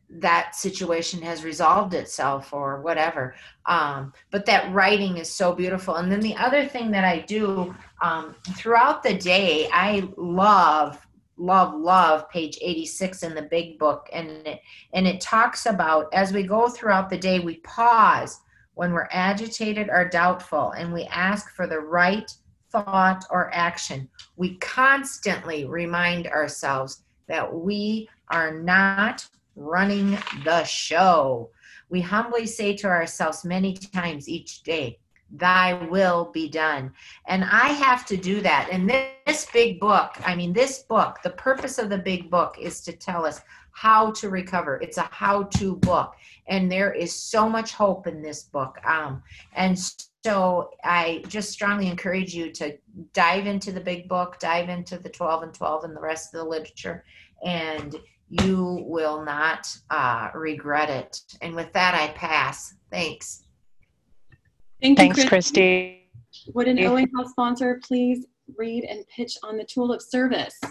that situation has resolved itself or whatever. Um, but that writing is so beautiful. And then the other thing that I do um, throughout the day, I love, love, love page eighty-six in the big book. And it, and it talks about, as we go throughout the day, we pause when we're agitated or doubtful, and we ask for the right thought or action. We constantly remind ourselves that we are not running the show. We humbly say to ourselves many times each day, thy will be done. And I have to do that. And this, this big book, I mean, this book, the purpose of the big book is to tell us how to recover. It's a how-to book. And there is so much hope in this book. Um, and so I just strongly encourage you to dive into the big book, dive into the twelve and twelve and the rest of the literature, and you will not uh, regret it. And with that, I pass. Thanks. Thank Thanks, you, Christy. Would an O A House sponsor please read and pitch on the tool of service?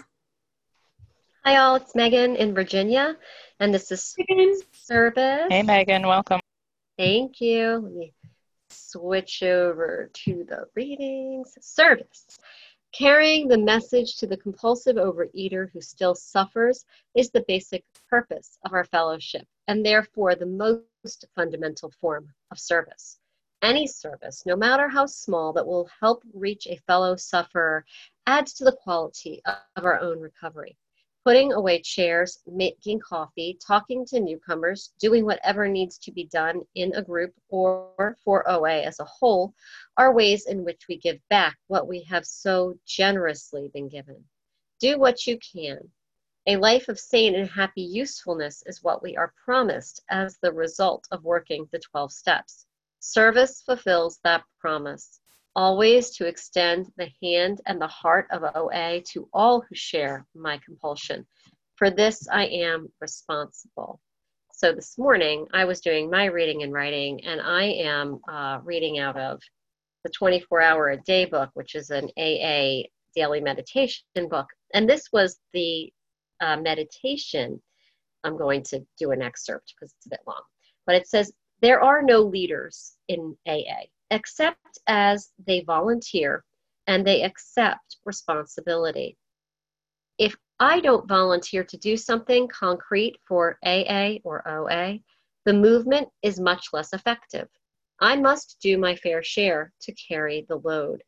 Hi all, it's Megan in Virginia, and this is service. Hey Megan, welcome. Thank you. Let me switch over to the readings. Service. Carrying the message to the compulsive overeater who still suffers is the basic purpose of our fellowship, and therefore the most fundamental form of service. Any service, no matter how small, that will help reach a fellow sufferer adds to the quality of our own recovery. Putting away chairs, making coffee, talking to newcomers, doing whatever needs to be done in a group or for O A as a whole are ways in which we give back what we have so generously been given. Do what you can. A life of sane and happy usefulness is what we are promised as the result of working the twelve steps. Service fulfills that promise, always to extend the hand and the heart of O A to all who share my compulsion. For this I am responsible. So this morning I was doing my reading and writing, and I am uh, reading out of the twenty-four hour a day book, which is an A A daily meditation book. And this was the uh, meditation. I'm going to do an excerpt because it's a bit long, but it says, there are no leaders in A A, except as they volunteer and they accept responsibility. If I don't volunteer to do something concrete for A A or O A, the movement is much less effective. I must do my fair share to carry the load.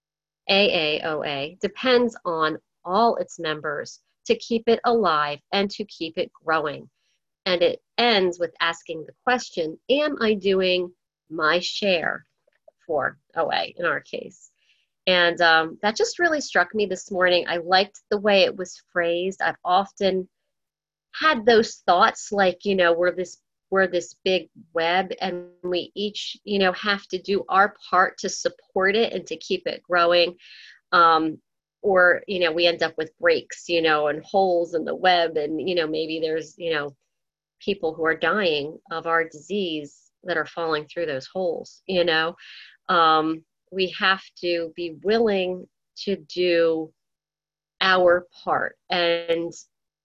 A A O A depends on all its members to keep it alive and to keep it growing. And it ends with asking the question, am I doing my share for O A in our case? And um, that just really struck me this morning. I liked the way it was phrased. I've often had those thoughts like, you know, we're this, we're this big web and we each, you know, have to do our part to support it and to keep it growing. Um, or, you know, we end up with breaks, you know, and holes in the web. And, you know, maybe there's, you know, people who are dying of our disease that are falling through those holes, you know. Um, we have to be willing to do our part. And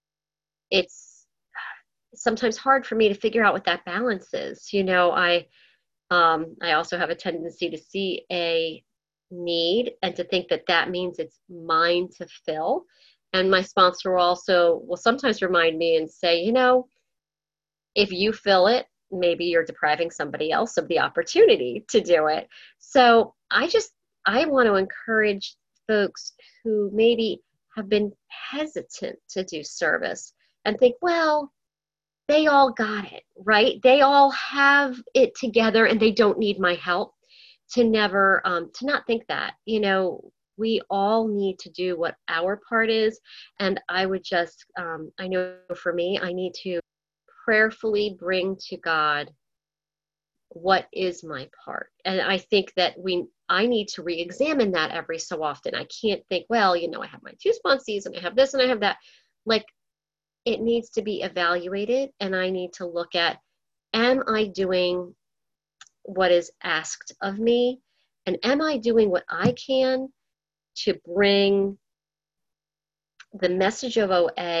it's sometimes hard for me to figure out what that balance is. You know, I, um, I also have a tendency to see a need and to think that that means it's mine to fill. And my sponsor will also will sometimes remind me and say, you know, if you fill it, maybe you're depriving somebody else of the opportunity to do it. So I just, I want to encourage folks who maybe have been hesitant to do service and think, well, they all got it, right? They all have it together and they don't need my help. To never, um, to not think that, you know, we all need to do what our part is. And I would just, um, I know for me, I need to prayerfully bring to God what is my part. And I think that we, I need to re-examine that every so often. I can't think, well, you know, I have my two sponsees and I have this and I have that. Like, it needs to be evaluated, and I need to look at, am I doing what is asked of me? And am I doing what I can to bring the message of O A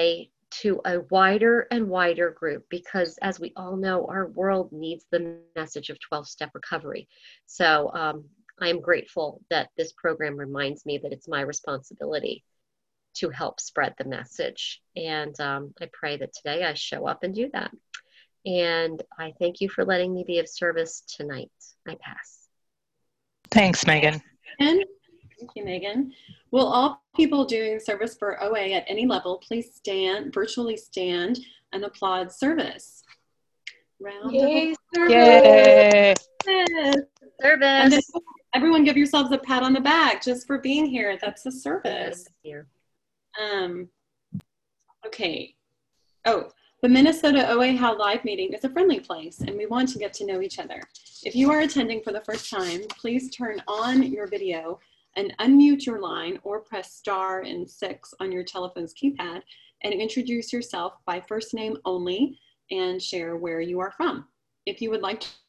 to a wider and wider group, because as we all know, our world needs the message of twelve-step recovery. So um, I'm grateful that this program reminds me that it's my responsibility to help spread the message. And um, I pray that today I show up and do that. And I thank you for letting me be of service tonight. I pass. Thanks, Megan. And thank you, Megan. Will all people doing service for O A at any level please stand, virtually stand, and applaud service? Round Yay, of service. Yay. Yes. Service. And then everyone give yourselves a pat on the back just for being here. That's a service. Here. Um, okay. Oh, the Minnesota O A How Live meeting is a friendly place, and we want to get to know each other. If you are attending for the first time, please turn on your video and unmute your line, or press star and six on your telephone's keypad and introduce yourself by first name only and share where you are from. If you would like to,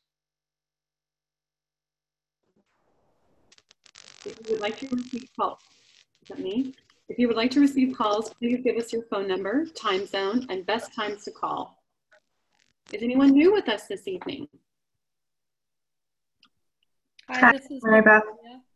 if you would like to receive calls, is that me? If you would like to receive calls, please give us your phone number, time zone, and best times to call. Is anyone new with us this evening? Hi, this is Mary Beth.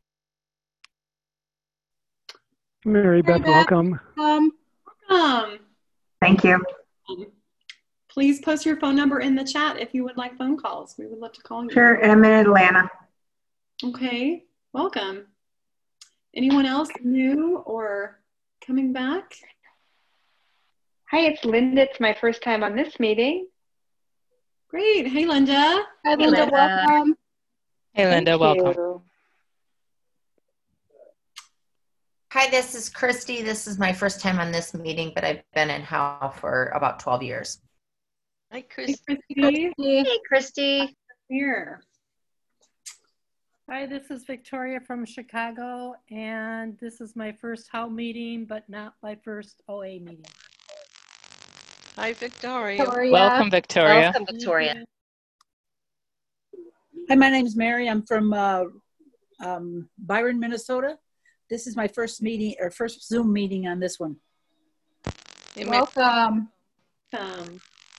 Mary Beth, Beth. welcome. Um, welcome. Thank you. Um, please post your phone number in the chat if you would like phone calls. We would love to call you. Sure, and I'm in Atlanta. Okay, welcome. Anyone else new or coming back? Hi, it's Linda. It's my first time on this meeting. Great. Hey, Linda. Hi, Hey, Linda. Linda. Welcome. Hey, Linda. Thank Welcome. you. Hi, this is Christy. This is my first time on this meeting, but I've been in H O W for about twelve years. Hi, Christy. Hey, Christy. Hey, Christy. Here. Hi, this is Victoria from Chicago, and this is my first H O W meeting, but not my first O A meeting. Hi, Victoria. Victoria. Welcome, Victoria. Welcome, Victoria. Hi, my name is Mary. I'm from uh, um, Byron, Minnesota. This is my first meeting or first Zoom meeting on this one. Hey, Welcome. Um,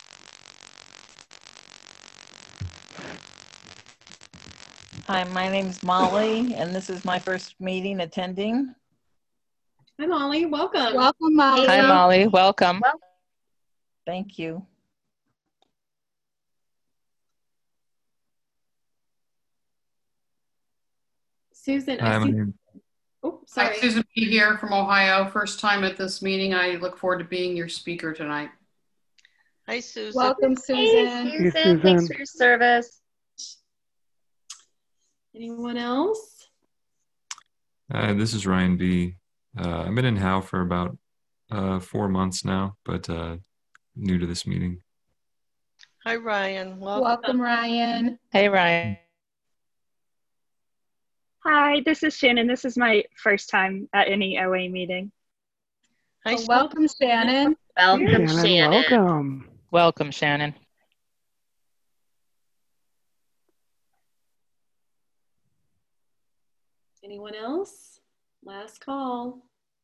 Hi, my name's Molly, and this is my first meeting attending. Hi, Molly. Welcome. Welcome, Molly. Hi, Molly. Welcome. Well, Thank you. Susan, Hi, I my see. name. Oh, Hi, sorry. Susan B. here from Ohio. First time at this meeting. I look forward to being your speaker tonight. Hi, Susan. Welcome, Hey, Susan. Susan. Susan. Thanks for your service. Anyone else? Uh, this is Ryan B. Uh, I've been in H O W for about uh, four months now, but uh, new to this meeting. Hi, Ryan. Welcome. Welcome, Ryan. Hey, Ryan. Hi, this is Shannon. This is my first time at any O A meeting. Hi, Well, welcome, Shannon. Welcome, Shannon, Shannon. welcome. Welcome, Shannon. Anyone else? Last call.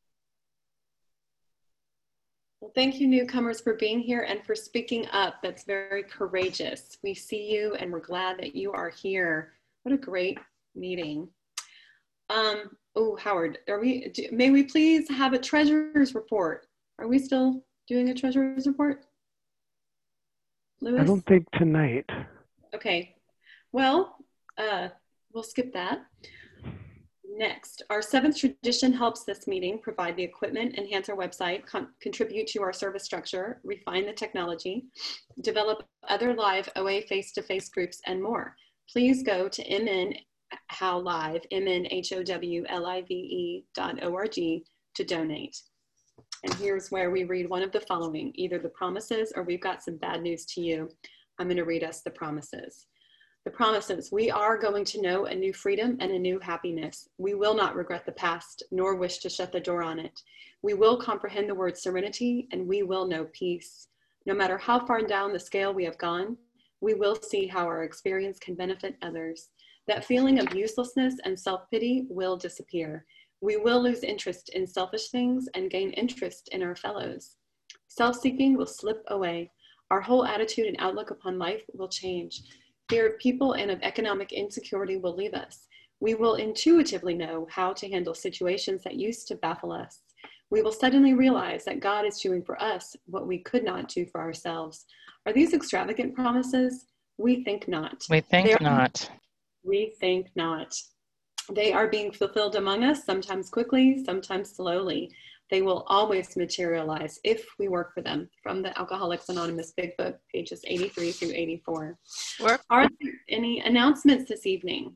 Well, thank you, newcomers, for being here and for speaking up. That's very courageous. We see you and we're glad that you are here. What a great meeting. Um, oh, Howard, are we, do, may we please have a treasurer's report? Are we still doing a treasurer's report? Lewis? I don't think tonight. Okay, well, uh, we'll skip that. Next, our seventh tradition helps this meeting provide the equipment, enhance our website, con contribute to our service structure, refine the technology, develop other live O A face-to-face groups, and more. Please go to M N How Live, M N H O W L I V E dot O R G to donate. And here's where we read one of the following, either the promises or we've got some bad news to you. I'm going to read us the promises. The promises: we are going to know a new freedom and a new happiness. We will not regret the past, nor wish to shut the door on it. We will comprehend the word serenity, and we will know peace. No matter how far down the scale we have gone, we will see how our experience can benefit others. That feeling of uselessness and self-pity will disappear. We will lose interest in selfish things and gain interest in our fellows. Self-seeking will slip away. Our whole attitude and outlook upon life will change. Fear of people and of economic insecurity will leave us. We will intuitively know how to handle situations that used to baffle us. We will suddenly realize that God is doing for us what we could not do for ourselves. Are these extravagant promises? We think not. We think They are- not. We think not. They are being fulfilled among us, sometimes quickly, sometimes slowly. They will always materialize if we work for them. From the Alcoholics Anonymous Big Book, pages eighty-three through eighty-four. Work. Are there any announcements this evening?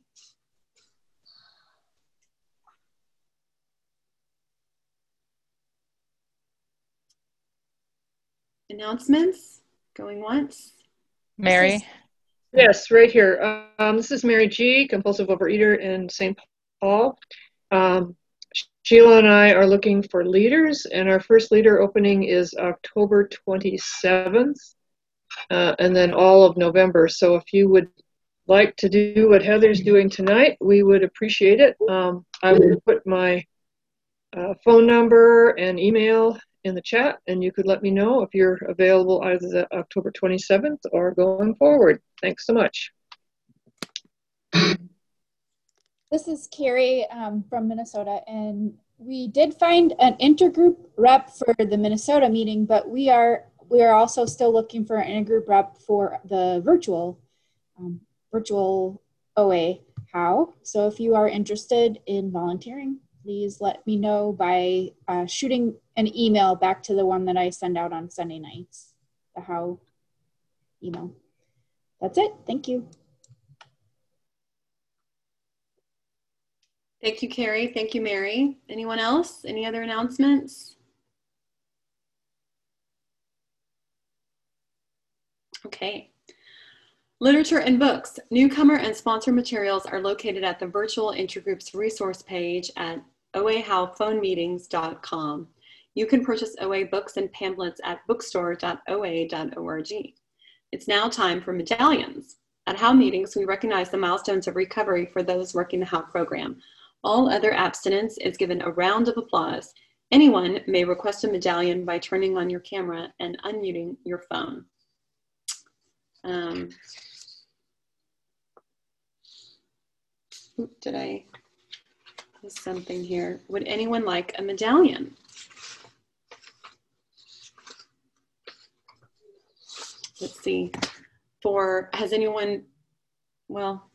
Announcements? Going once? Mary? Yes, right here. Um, this is Mary G., compulsive overeater in Saint Paul. Um, Sheila and I are looking for leaders, and our first leader opening is October twenty-seventh, uh, and then all of November. So if you would like to do what Heather's doing tonight, we would appreciate it. Um, I will put my uh, phone number and email in the chat, and you could let me know if you're available either the October twenty-seventh or going forward. Thanks so much. This is Carrie um, from Minnesota, and we did find an intergroup rep for the Minnesota meeting, but we are we are also still looking for an intergroup rep for the virtual um, virtual O A How. So if you are interested in volunteering, please let me know by uh, shooting an email back to the one that I send out on Sunday nights, the How email. That's it. Thank you. Thank you, Carrie. Thank you, Mary. Anyone else? Any other announcements? Okay. Literature and books. Newcomer and sponsor materials are located at the virtual intergroups resource page at O A how phone meetings dot com. You can purchase O A books and pamphlets at bookstore dot O A dot org. It's now time for medallions. At How meetings, we recognize the milestones of recovery for those working the How program. All other abstinence is given a round of applause. Anyone may request a medallion by turning on your camera and unmuting your phone. Um, oop, did I miss something here? Would anyone like a medallion? Let's see. For, has anyone, well,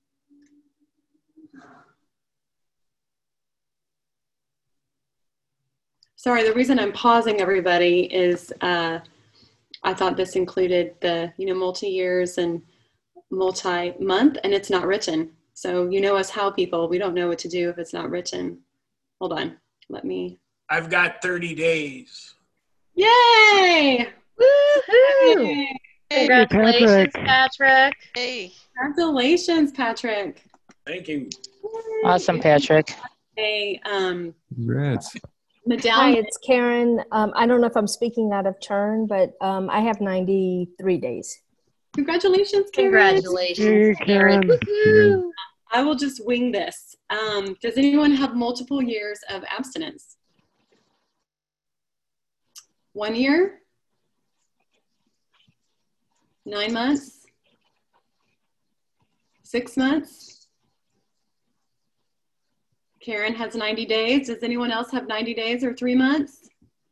sorry, the reason I'm pausing everybody is uh, I thought this included the, you know, multi-years and multi-month, and it's not written. So you know us How people, we don't know what to do if it's not written. Hold on, let me. I've got thirty days. Yay! Woohoo! Congratulations, Patrick. Hey. Congratulations, Patrick. Thank you. Awesome, Patrick. A um, Congrats. Hi, medallion. it's Karen. Um, I don't know if I'm speaking out of turn, but um, I have ninety-three days. Congratulations, Karen. Congratulations, Hey, Karen. Karen. Woohoo! I will just wing this. Um, does anyone have multiple years of abstinence? One year? Nine months? Six months? Karen has ninety days. Does anyone else have ninety days or three months?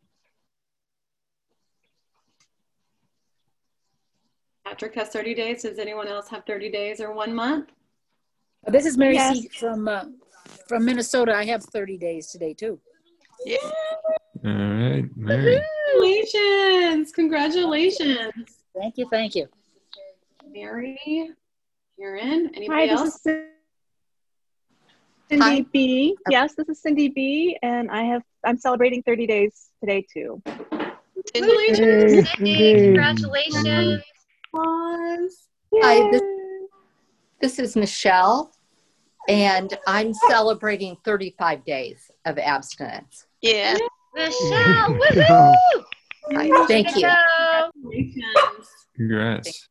Patrick has thirty days. Does anyone else have thirty days or one month? This is Mary Yes. C. from uh, from Minnesota. I have thirty days today too. Yeah. All right, Mary. Congratulations. Congratulations. Thank you. Thank you. Mary, Karen, anybody Hi, this else? is Cindy Hi. B. Yes, this is Cindy B. And I have I'm celebrating thirty days today too. Congratulations. Cindy, congratulations. Applause. Hi, this, this is Michelle, and I'm celebrating thirty-five days of abstinence. Yeah. Michelle, woohoo! Hi, thank you. Congratulations. Congrats.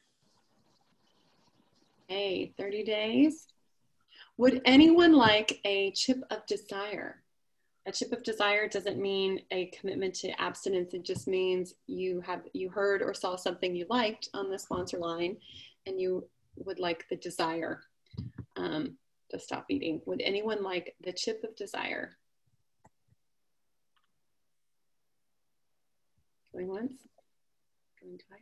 Hey, thirty days. Would anyone like a chip of desire? A chip of desire doesn't mean a commitment to abstinence. It just means you have you heard or saw something you liked on the sponsor line, and you would like the desire um, to stop eating. Would anyone like the chip of desire? Going once, going twice.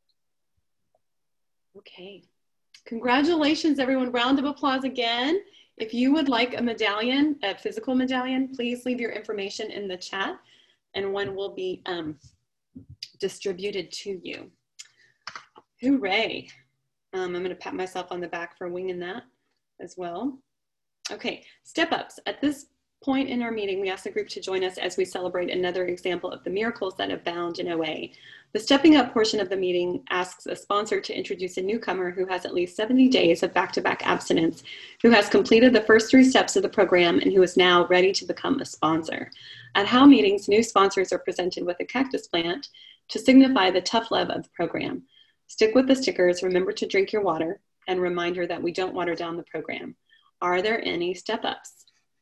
Okay. Congratulations, everyone. Round of applause again. If you would like a medallion, a physical medallion, please leave your information in the chat and one will be um, distributed to you. Hooray. Um, I'm going to pat myself on the back for winging that as well. Okay, step ups. At this point in our meeting, we ask the group to join us as we celebrate another example of the miracles that abound in O A. The stepping up portion of the meeting asks a sponsor to introduce a newcomer who has at least seventy days of back-to-back abstinence, who has completed the first three steps of the program, and who is now ready to become a sponsor. At How meetings, new sponsors are presented with a cactus plant to signify the tough love of the program. Stick with the stickers, remember to drink your water, and reminder that we don't water down the program. Are there any step-ups?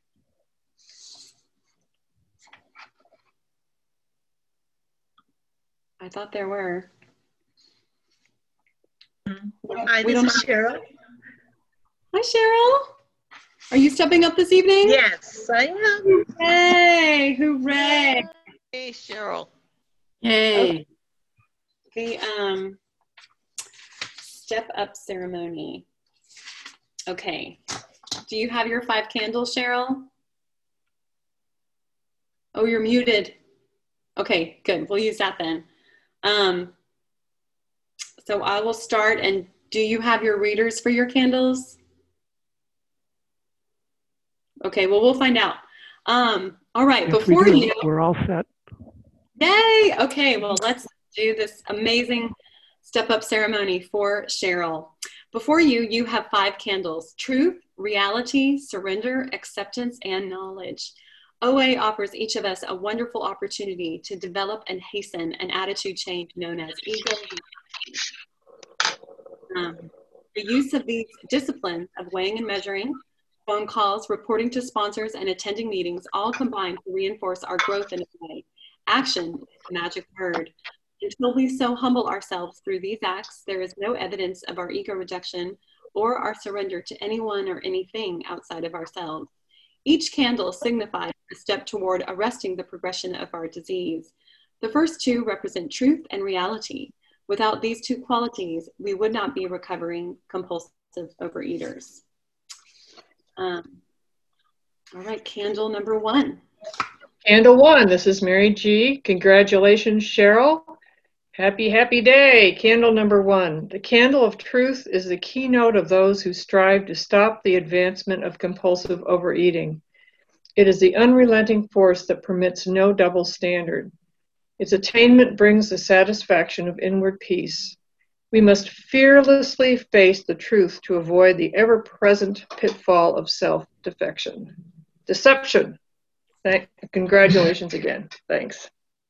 I thought there were. Hi, we this don't is Cheryl. Hi, Cheryl. Are you stepping up this evening? Yes, I am. Hooray! Hooray! Hey, Cheryl. Yay! Okay. The um, step up ceremony. Okay. Do you have your five candles, Cheryl? Oh, you're muted. Okay, good. We'll use that then. Um, so I will start, and do you have your readers for your candles? Okay, well, we'll find out. Um, all right, Yes, before we do. you. We're all set. Yay! Okay, well, let's do this amazing step up ceremony for Cheryl. Before you, you have five candles: truth, reality, surrender, acceptance, and knowledge. O A offers each of us a wonderful opportunity to develop and hasten an attitude change known as ego. Um, the use of these disciplines of weighing and measuring, phone calls, reporting to sponsors, and attending meetings all combine to reinforce our growth in O A. Action is the magic word. Until we so humble ourselves through these acts, there is no evidence of our ego rejection or our surrender to anyone or anything outside of ourselves. Each candle signifies a step toward arresting the progression of our disease. The first two represent truth and reality. Without these two qualities, we would not be recovering compulsive overeaters. Um, all right, candle number one. Candle one, this is Mary G. Congratulations, Cheryl. Happy, happy day. Candle number one. The candle of truth is the keynote of those who strive to stop the advancement of compulsive overeating. It is the unrelenting force that permits no double standard. Its attainment brings the satisfaction of inward peace. We must fearlessly face the truth to avoid the ever-present pitfall of self-defection. Deception. Thank, congratulations again. Thanks.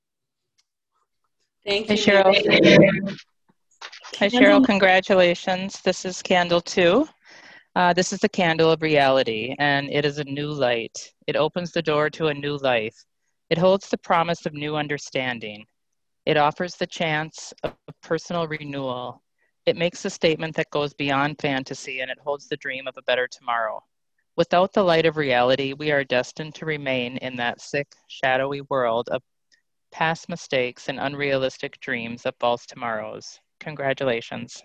Thank Hey, you, Cheryl. Mary. Hi, Cheryl. Congratulations. This is candle two. Uh, this is the candle of reality, and it is a new light. It opens the door to a new life. It holds the promise of new understanding. It offers the chance of personal renewal. It makes a statement that goes beyond fantasy, and it holds the dream of a better tomorrow. Without the light of reality, we are destined to remain in that sick, shadowy world of past mistakes and unrealistic dreams of false tomorrows. Congratulations.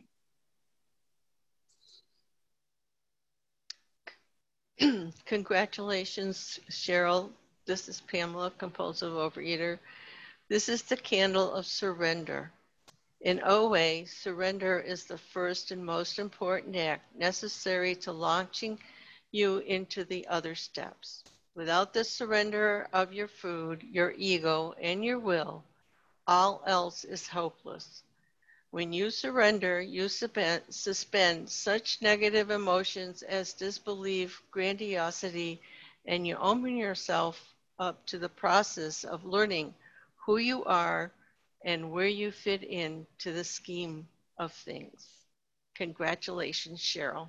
Congratulations, Cheryl. This is Pamela, compulsive overeater. This is the candle of surrender. In O A, surrender is the first and most important act necessary to launching you into the other steps. Without the surrender of your food, your ego, and your will, all else is hopeless. When you surrender, you suspend such negative emotions as disbelief, grandiosity, and you open yourself up to the process of learning who you are and where you fit in to the scheme of things. Congratulations, Cheryl.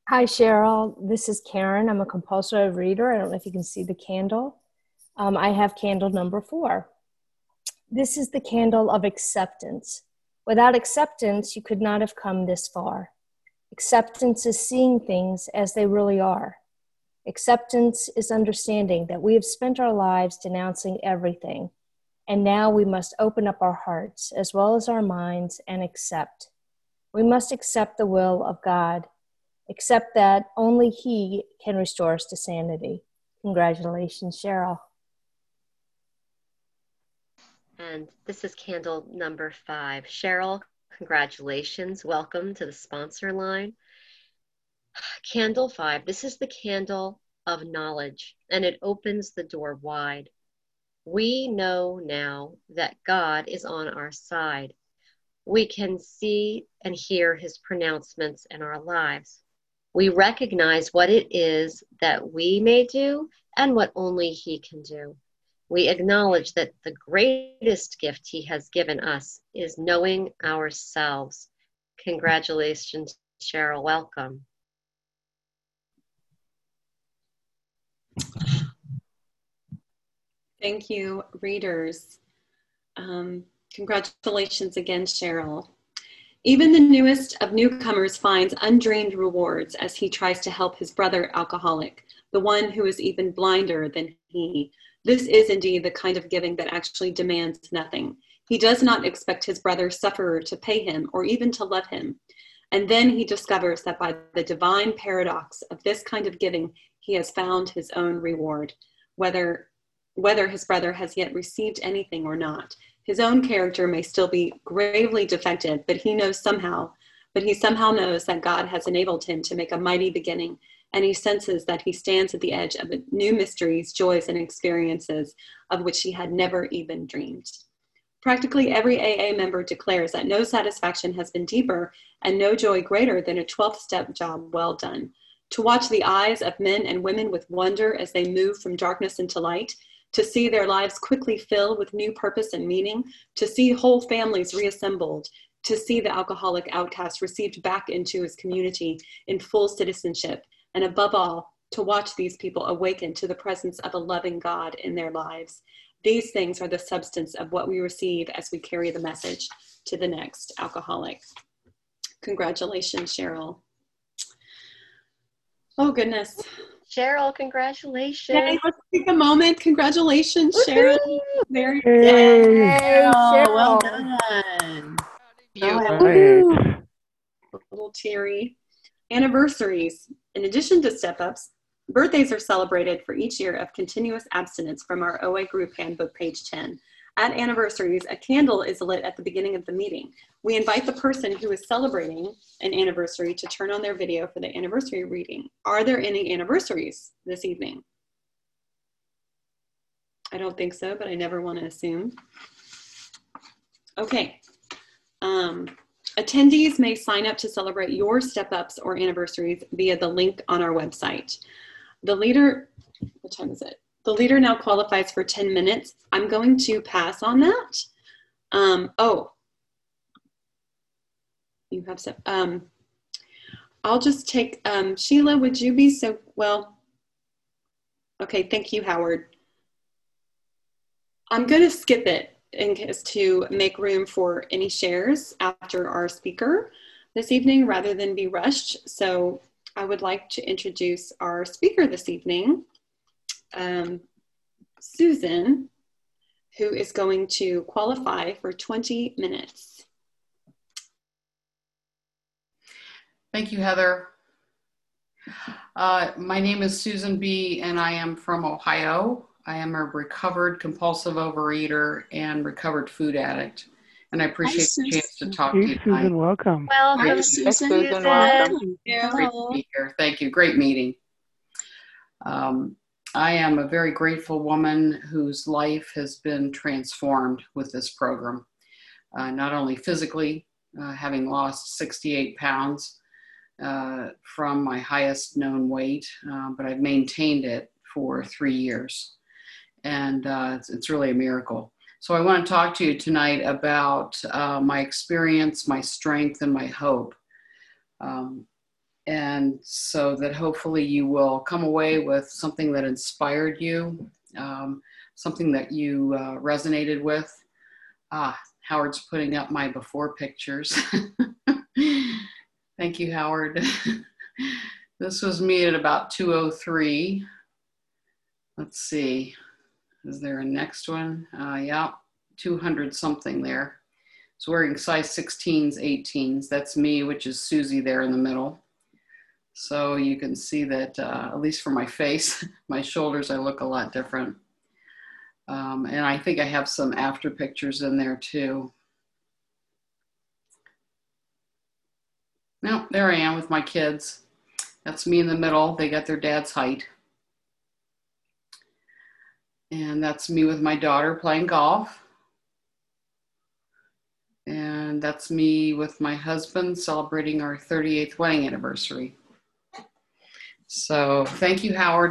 Hi, Cheryl. This is Karen. I'm a compulsive reader. I don't know if you can see the candle. Um, I have candle number four. This is the candle of acceptance. Without acceptance, you could not have come this far. Acceptance is seeing things as they really are. Acceptance is understanding that we have spent our lives denouncing everything, and now we must open up our hearts as well as our minds and accept. We must accept the will of God, accept that only He can restore us to sanity. Congratulations, Cheryl. And this is candle number five. Cheryl, congratulations. Welcome to the sponsor line. Candle five, this is the candle of knowledge, and it opens the door wide. We know now that God is on our side. We can see and hear His pronouncements in our lives. We recognize what it is that we may do and what only He can do. We acknowledge that the greatest gift He has given us is knowing ourselves. Congratulations, Cheryl. Welcome. Thank you, readers. Um, congratulations again, Cheryl. Even the newest of newcomers finds undreamed rewards as he tries to help his brother alcoholic, the one who is even blinder than he. This is indeed the kind of giving that actually demands nothing. He does not expect his brother sufferer to pay him or even to love him. And then he discovers that by the divine paradox of this kind of giving, he has found his own reward, whether, whether his brother has yet received anything or not. His own character may still be gravely defective, but he knows somehow, but he somehow knows that God has enabled him to make a mighty beginning, and he senses that he stands at the edge of new mysteries, joys, and experiences of which he had never even dreamed. Practically every A A member declares that no satisfaction has been deeper and no joy greater than a twelfth step job well done. To watch the eyes of men and women with wonder as they move from darkness into light, to see their lives quickly fill with new purpose and meaning, to see whole families reassembled, to see the alcoholic outcast received back into his community in full citizenship, and above all, to watch these people awaken to the presence of a loving God in their lives. These things are the substance of what we receive as we carry the message to the next alcoholic. Congratulations, Cheryl. Oh, goodness. Cheryl, congratulations. Yay, let's take a moment. Congratulations, Cheryl. Very good. Hey, Cheryl, well Cheryl. done. You. Right. A little teary. Anniversaries. In addition to step-ups, birthdays are celebrated for each year of continuous abstinence from our O A group handbook, page ten. At anniversaries, a candle is lit at the beginning of the meeting. We invite the person who is celebrating an anniversary to turn on their video for the anniversary reading. Are there any anniversaries this evening? I don't think so, but I never want to assume. Okay. Um, attendees may sign up to celebrate your step-ups or anniversaries via the link on our website. The leader, what time is it? The leader now qualifies for ten minutes. I'm going to pass on that. Um, oh, you have some, um, I'll just take, um, Sheila, would you be so, well, okay, thank you, Howard. I'm going to skip it in case to make room for any shares after our speaker this evening rather than be rushed. So I would like to introduce our speaker this evening, um, Susan, who is going to qualify for twenty minutes. Thank you, Heather. Uh, my name is Susan B. and I am from Ohio. I am a recovered compulsive overeater and recovered food addict. And I appreciate Hi, the chance to talk Hey, to you Susan, tonight. welcome. Welcome, Great- Susan. Susan, welcome. Great to be here. Thank you. Great meeting. Um, I am a very grateful woman whose life has been transformed with this program. Uh, not only physically, uh, having lost sixty-eight pounds uh, from my highest known weight, uh, but I've maintained it for three years. And uh, it's, it's really a miracle. So I want to talk to you tonight about uh, my experience, my strength, and my hope. Um, and so that hopefully you will come away with something that inspired you, um, something that you uh, resonated with. Ah, Howard's putting up my before pictures. Thank you, Howard. This was me at about two oh three. Let's see, is there a next one? Uh, yeah, two hundred something there. It's wearing size sixteens, eighteens. That's me, which is Susie there in the middle. So you can see that, uh, at least for my face, my shoulders, I look a lot different. Um, and I think I have some after pictures in there too. No, there I am with my kids. That's me in the middle. They got their dad's height. And that's me with my daughter playing golf. And that's me with my husband celebrating our thirty-eighth wedding anniversary. So thank you, Howard.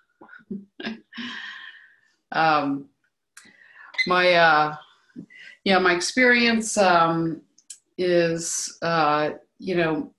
um, my, uh, yeah, my experience um, is, uh, you know,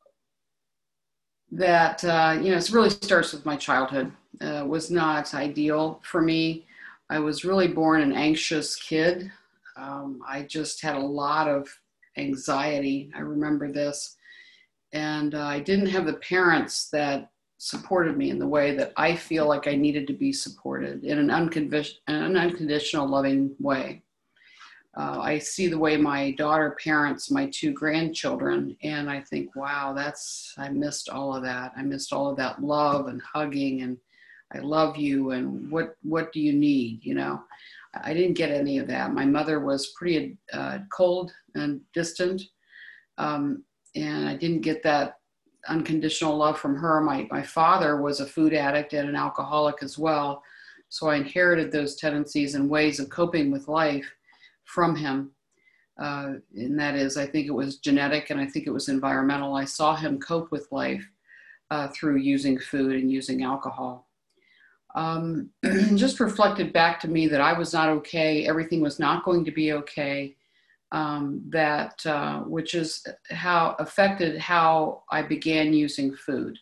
that, uh, you know, it really starts with my childhood. Uh, was not ideal for me. I was really born an anxious kid. Um, I just had a lot of anxiety. I remember this. And uh, I didn't have the parents that supported me in the way that I feel like I needed to be supported in an, uncondition, an unconditional loving way. Uh, I see the way my daughter parents my two grandchildren, and I think, wow, that's, I missed all of that. I missed all of that love and hugging and I love you and what, what do you need, you know? I didn't get any of that. My mother was pretty uh, cold and distant, um, and I didn't get that unconditional love from her. My, my father was a food addict and an alcoholic as well, so I inherited those tendencies and ways of coping with life from him. Uh, and that is, I think it was genetic and I think it was environmental. I saw him cope with life uh, through using food and using alcohol. Um, just reflected back to me that I was not okay. Everything was not going to be okay. Um, that, uh, which is how affected how I began using food.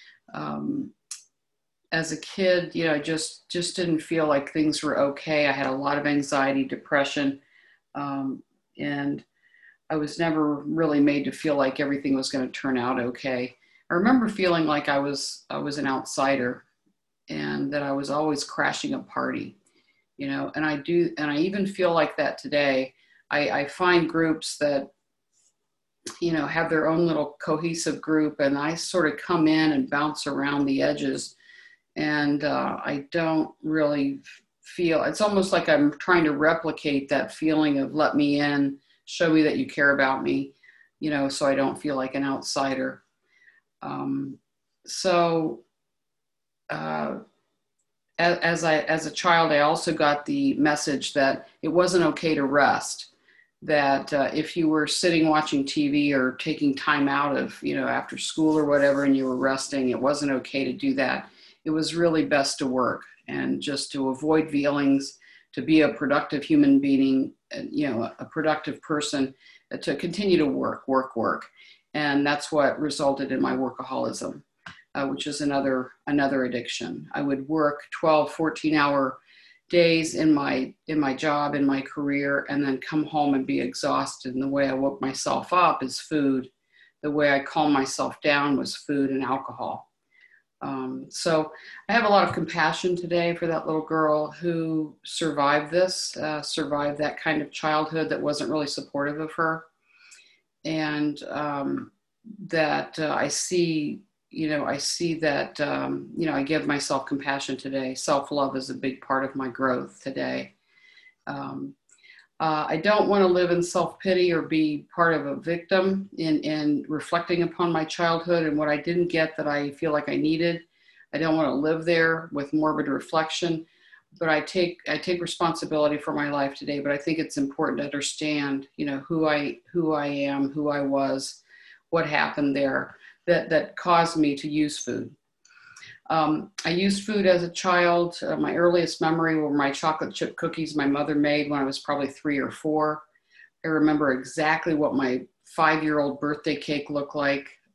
Um, as a kid, you know, I just, just didn't feel like things were okay. I had a lot of anxiety, depression, um, and I was never really made to feel like everything was going to turn out okay. I remember feeling like I was, I was an outsider, and that I was always crashing a party, you know, and I do, and I even feel like that today. I, I find groups that, you know, have their own little cohesive group, and I sort of come in and bounce around the edges, and uh, I don't really feel, it's almost like I'm trying to replicate that feeling of let me in, show me that you care about me, you know, so I don't feel like an outsider. Um, so, Uh, as I, as a child, I also got the message that it wasn't okay to rest, that uh, if you were sitting watching T V or taking time out of, you know, after school or whatever, and you were resting, it wasn't okay to do that. It was really best to work and just to avoid feelings, to be a productive human being, you know, a productive person, to continue to work, work, work. And that's what resulted in my workaholism. Uh, which is another another addiction. I would work twelve, fourteen hour days in my in my job, in my career, and then come home and be exhausted. And the way I woke myself up is food. The way I calmed myself down was food and alcohol. Um, so I have a lot of compassion today for that little girl who survived this, uh, survived that kind of childhood that wasn't really supportive of her. And um, that uh, I see you know, I see that, um, you know, I give myself compassion today. Self-love is a big part of my growth today. Um, uh, I don't want to live in self-pity or be part of a victim in, in reflecting upon my childhood and what I didn't get that I feel like I needed. I don't want to live there with morbid reflection, but I take, I take responsibility for my life today. But I think it's important to understand, you know, who I, who I am, who I was, what happened there. That, that caused me to use food. Um, I used food as a child. Uh, my earliest memory were my chocolate chip cookies my mother made when I was probably three or four. I remember exactly what my five-year-old birthday cake looked like.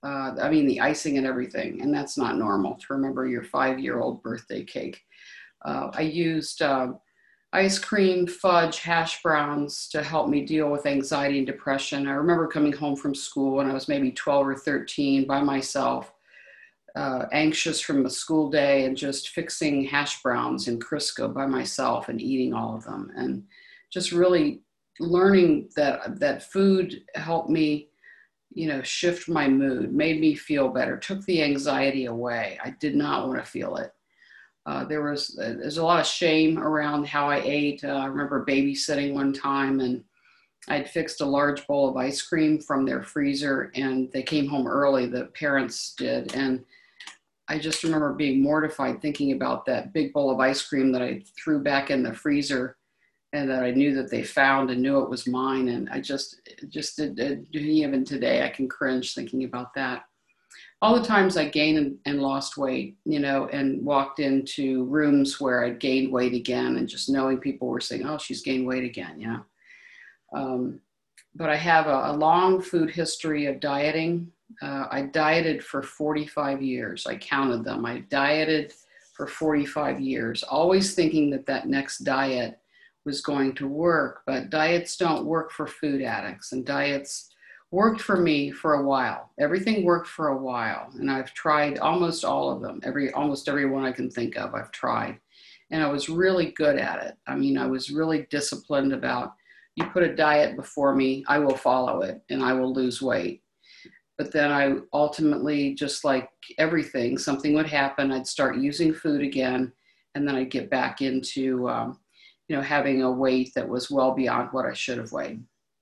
Uh, I mean, the icing and everything, and that's not normal to remember your five-year-old birthday cake. Uh, I used uh, ice cream, fudge, hash browns to help me deal with anxiety and depression. I remember coming home from school when I was maybe twelve or thirteen by myself, uh, anxious from a school day, and just fixing hash browns in Crisco by myself and eating all of them. And just really learning that, that food helped me, you know, shift my mood, made me feel better, took the anxiety away. I did not want to feel it. Uh, there was, uh, there's a lot of shame around how I ate. Uh, I remember babysitting one time, and I'd fixed a large bowl of ice cream from their freezer, and they came home early, the parents did. And I just remember being mortified thinking about that big bowl of ice cream that I threw back in the freezer, and that I knew that they found and knew it was mine. And I just, just did, did, even today, I can cringe thinking about that. All the times I gained and, and lost weight, you know, and walked into rooms where I'd gained weight again, and just knowing people were saying, oh, she's gained weight again, you know. Um, but I have a, a long food history of dieting. Uh, I dieted for forty-five years. I counted them. I dieted for forty-five years, always thinking that that next diet was going to work, but diets don't work for food addicts, and diets worked for me for a while. Everything worked for a while, and I've tried almost all of them. Every, almost every one I can think of, I've tried, and I was really good at it. I mean, I was really disciplined about, you put a diet before me, I will follow it, and I will lose weight. But then I ultimately, just like everything, something would happen, I'd start using food again, and then I'd get back into, um, you know, having a weight that was well beyond what I should have weighed.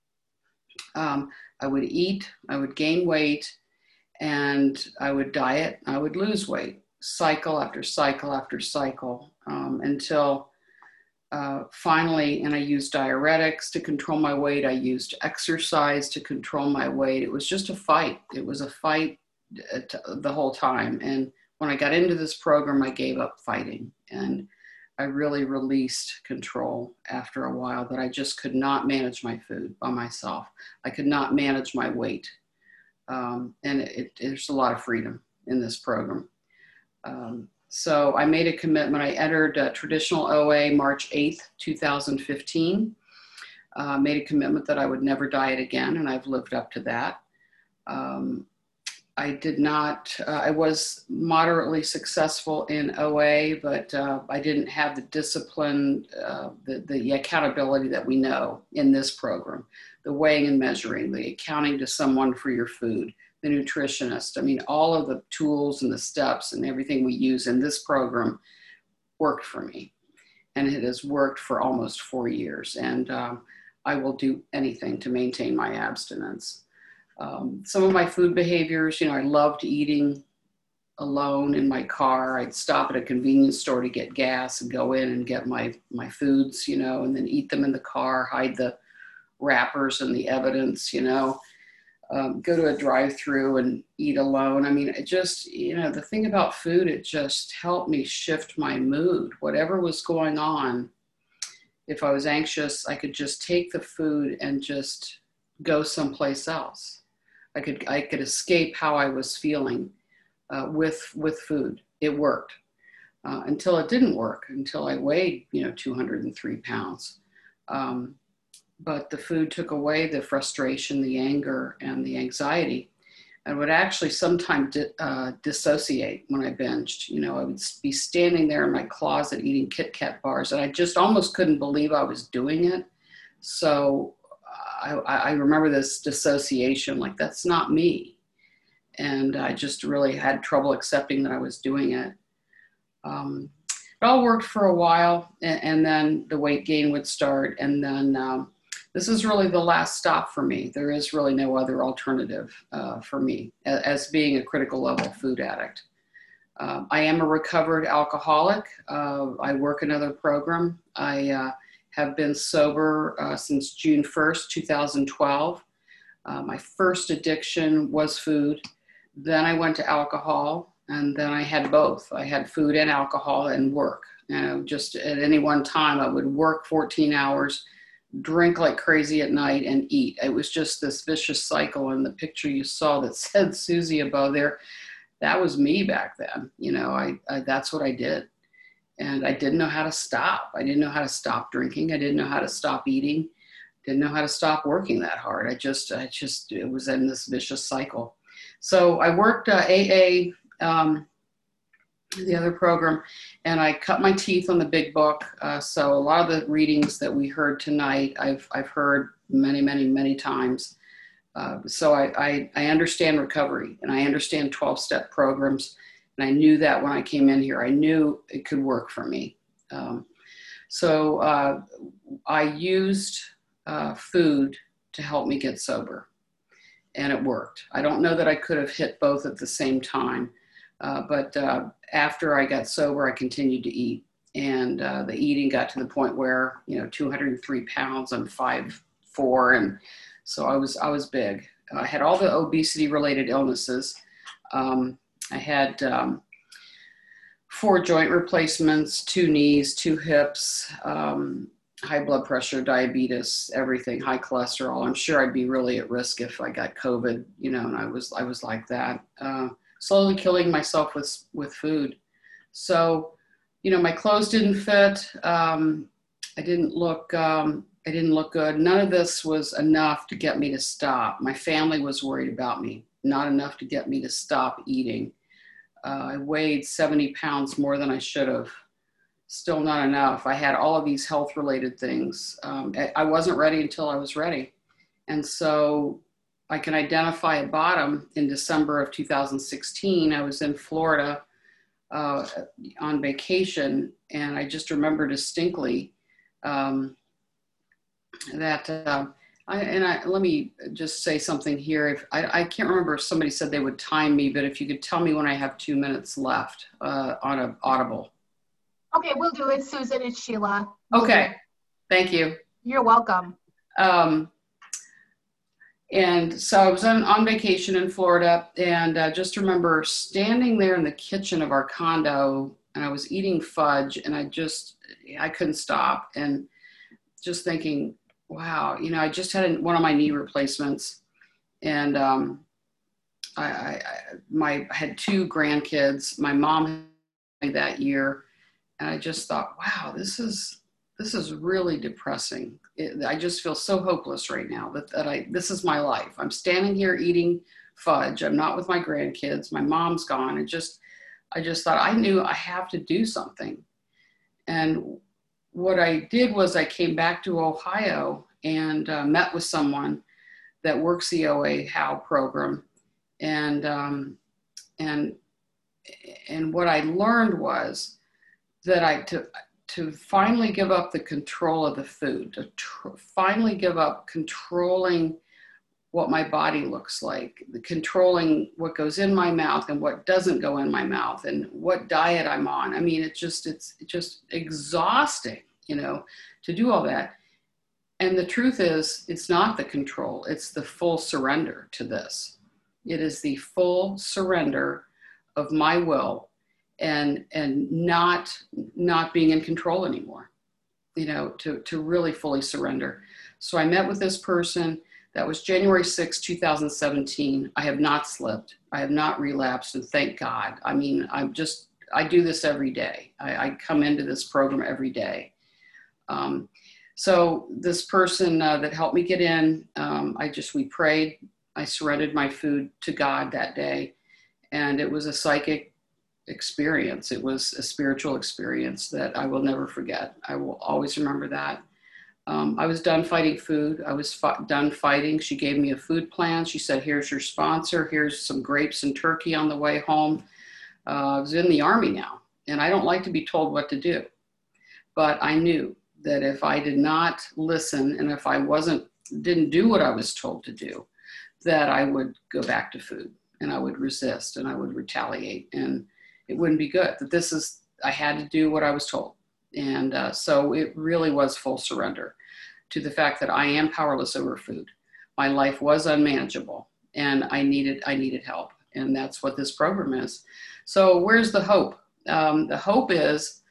Um, I would eat, I would gain weight, and I would diet, I would lose weight, cycle after cycle after cycle, um, until uh, finally, and I used diuretics to control my weight. I used exercise to control my weight. It was just a fight. It was a fight the whole time. And when I got into this program, I gave up fighting, and I really released control after a while, that I just could not manage my food by myself. I could not manage my weight. Um, and it, it, there's a lot of freedom in this program. Um, so I made a commitment. I entered uh, traditional O A March eighth, two thousand fifteen. Uh, made a commitment that I would never diet again, and I've lived up to that. Um, I did not, uh, I was moderately successful in O A, but uh, I didn't have the discipline, uh, the, the accountability that we know in this program, the weighing and measuring, the accounting to someone for your food, the nutritionist. I mean, all of the tools and the steps and everything we use in this program worked for me. And it has worked for almost four years. And um, I will do anything to maintain my abstinence. Um, some of my food behaviors, you know, I loved eating alone in my car. I'd stop at a convenience store to get gas and go in and get my, my foods, you know, and then eat them in the car, hide the wrappers and the evidence, you know, um, go to a drive-through and eat alone. I mean, it just, you know, the thing about food, it just helped me shift my mood. Whatever was going on, if I was anxious, I could just take the food and just go someplace else. I could I could escape how I was feeling uh, with with food. It worked uh, until it didn't work. Until I weighed, you know, two hundred three pounds. Um, but the food took away the frustration, the anger, and the anxiety. I would actually sometimes di- uh, dissociate when I binged. You know, I would be standing there in my closet eating Kit Kat bars, and I just almost couldn't believe I was doing it. So I, I remember this dissociation, like that's not me. And I just really had trouble accepting that I was doing it. Um, it all worked for a while, and, and then the weight gain would start. And then um, this is really the last stop for me. There is really no other alternative uh, for me as, as being a critical level food addict. Um, I am a recovered alcoholic. Uh, I work another program. I uh, have been sober uh, since June first, two thousand twelve. Uh, my first addiction was food. Then I went to alcohol, and then I had both. I had food and alcohol and work. You know, just at any one time, I would work fourteen hours, drink like crazy at night and eat. It was just this vicious cycle. And the picture you saw that said Susie above there, that was me back then. You know, I, I that's what I did. And I didn't know how to stop. I didn't know how to stop drinking. I didn't know how to stop eating. Didn't know how to stop working that hard. I just, I just, it was in this vicious cycle. So I worked uh, A A, um, the other program, and I cut my teeth on the big book. Uh, so a lot of the readings that we heard tonight, I've, I've heard many, many, many times. Uh, so I, I, I understand recovery, and I understand twelve-step programs. And I knew that when I came in here, I knew it could work for me. Um, so uh, I used uh, food to help me get sober, and it worked. I don't know that I could have hit both at the same time, uh, but uh, after I got sober, I continued to eat, and uh, the eating got to the point where, you know, two hundred three pounds, I'm five foot four, and so I was I was big. I had all the obesity-related illnesses. Um, I had um, four joint replacements, two knees, two hips, um, high blood pressure, diabetes, everything, high cholesterol. I'm sure I'd be really at risk if I got COVID, you know, and I was, I was like that. Uh, slowly killing myself with, with food. So, you know, my clothes didn't fit. Um, I didn't look, um, I didn't look good. None of this was enough to get me to stop. My family was worried about me, not enough to get me to stop eating. Uh, I weighed seventy pounds more than I should have. Still not enough. I had all of these health related things. Um, I wasn't ready until I was ready. And so I can identify a bottom in December of two thousand sixteen. I was in Florida uh, on vacation, and I just remember distinctly um, that, uh, I, and I, let me just say something here. If I, I can't remember if somebody said they would time me, but if you could tell me when I have two minutes left uh, on an Audible. Okay, we'll do it, Susan. It's Sheila. We'll okay, thank you. You're welcome. Um, and so I was on, on vacation in Florida, and uh, just remember standing there in the kitchen of our condo, and I was eating fudge, and I just, I couldn't stop, and just thinking, wow, you know, I just had one of my knee replacements, and um, I, I, I, my, I had two grandkids. My mom had that year, and I just thought, wow, this is this is really depressing. It, I just feel so hopeless right now that, that I this is my life. I'm standing here eating fudge. I'm not with my grandkids. My mom's gone. And just I just thought I knew I have to do something. And what I did was I came back to Ohio and uh, met with someone that works the O A H O W program. And, um, and, and what I learned was that I, to, to finally give up the control of the food, to tr- finally give up controlling what my body looks like, the controlling what goes in my mouth and what doesn't go in my mouth, and what diet I'm on. I mean, it's just, it's just exhausting, you know, to do all that. And the truth is, it's not the control, it's the full surrender to this. It is the full surrender of my will and, and not, not being in control anymore, you know, to, to really fully surrender. So I met with this person. That was January sixth, two thousand seventeen. I have not slipped. I have not relapsed, and thank God. I mean, I'm just, I do this every day. I, I come into this program every day. Um, so this person uh, that helped me get in, um, I just, we prayed. I surrendered my food to God that day, and it was a psychic experience. It was a spiritual experience that I will never forget. I will always remember that. Um, I was done fighting food. I was fi- done fighting. She gave me a food plan. She said, here's your sponsor. Here's some grapes and turkey on the way home. Uh, I was in the Army now, and I don't like to be told what to do. But I knew that if I did not listen, and if I wasn't, didn't do what I was told to do, that I would go back to food, and I would resist, and I would retaliate, and it wouldn't be good. That this is, I had to do what I was told. And uh, so it really was full surrender to the fact that I am powerless over food. My life was unmanageable, and I needed I needed help, and that's what this program is. So where's the hope? Um, the hope is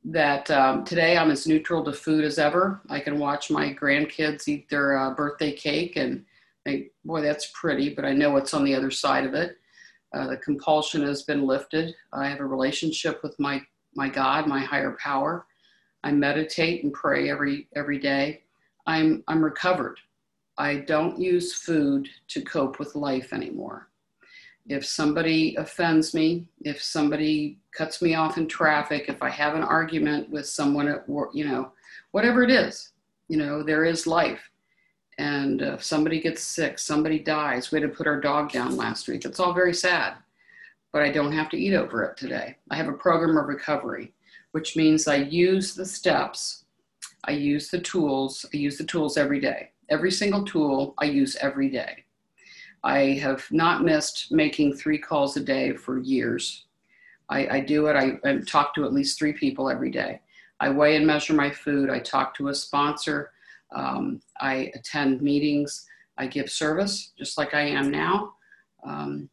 that um, today I'm as neutral to food as ever. I can watch my grandkids eat their uh, birthday cake and think, boy, that's pretty, but I know what's on the other side of it. Uh, the compulsion has been lifted. I have a relationship with my, my God, my higher power. I meditate and pray every, every day. I'm, I'm recovered. I don't use food to cope with life anymore. If somebody offends me, if somebody cuts me off in traffic, if I have an argument with someone at work, you know, whatever it is, you know, there is life. And uh, if somebody gets sick, somebody dies. We had to put our dog down last week. It's all very sad, but I don't have to eat over it today. I have a program of recovery, which means I use the steps, I use the tools, I use the tools every day. Every single tool I use every day. I have not missed making three calls a day for years. I, I do it, I, I talk to at least three people every day. I weigh and measure my food. I talk to a sponsor. Um, I attend meetings. I give service, just like I am now. Um,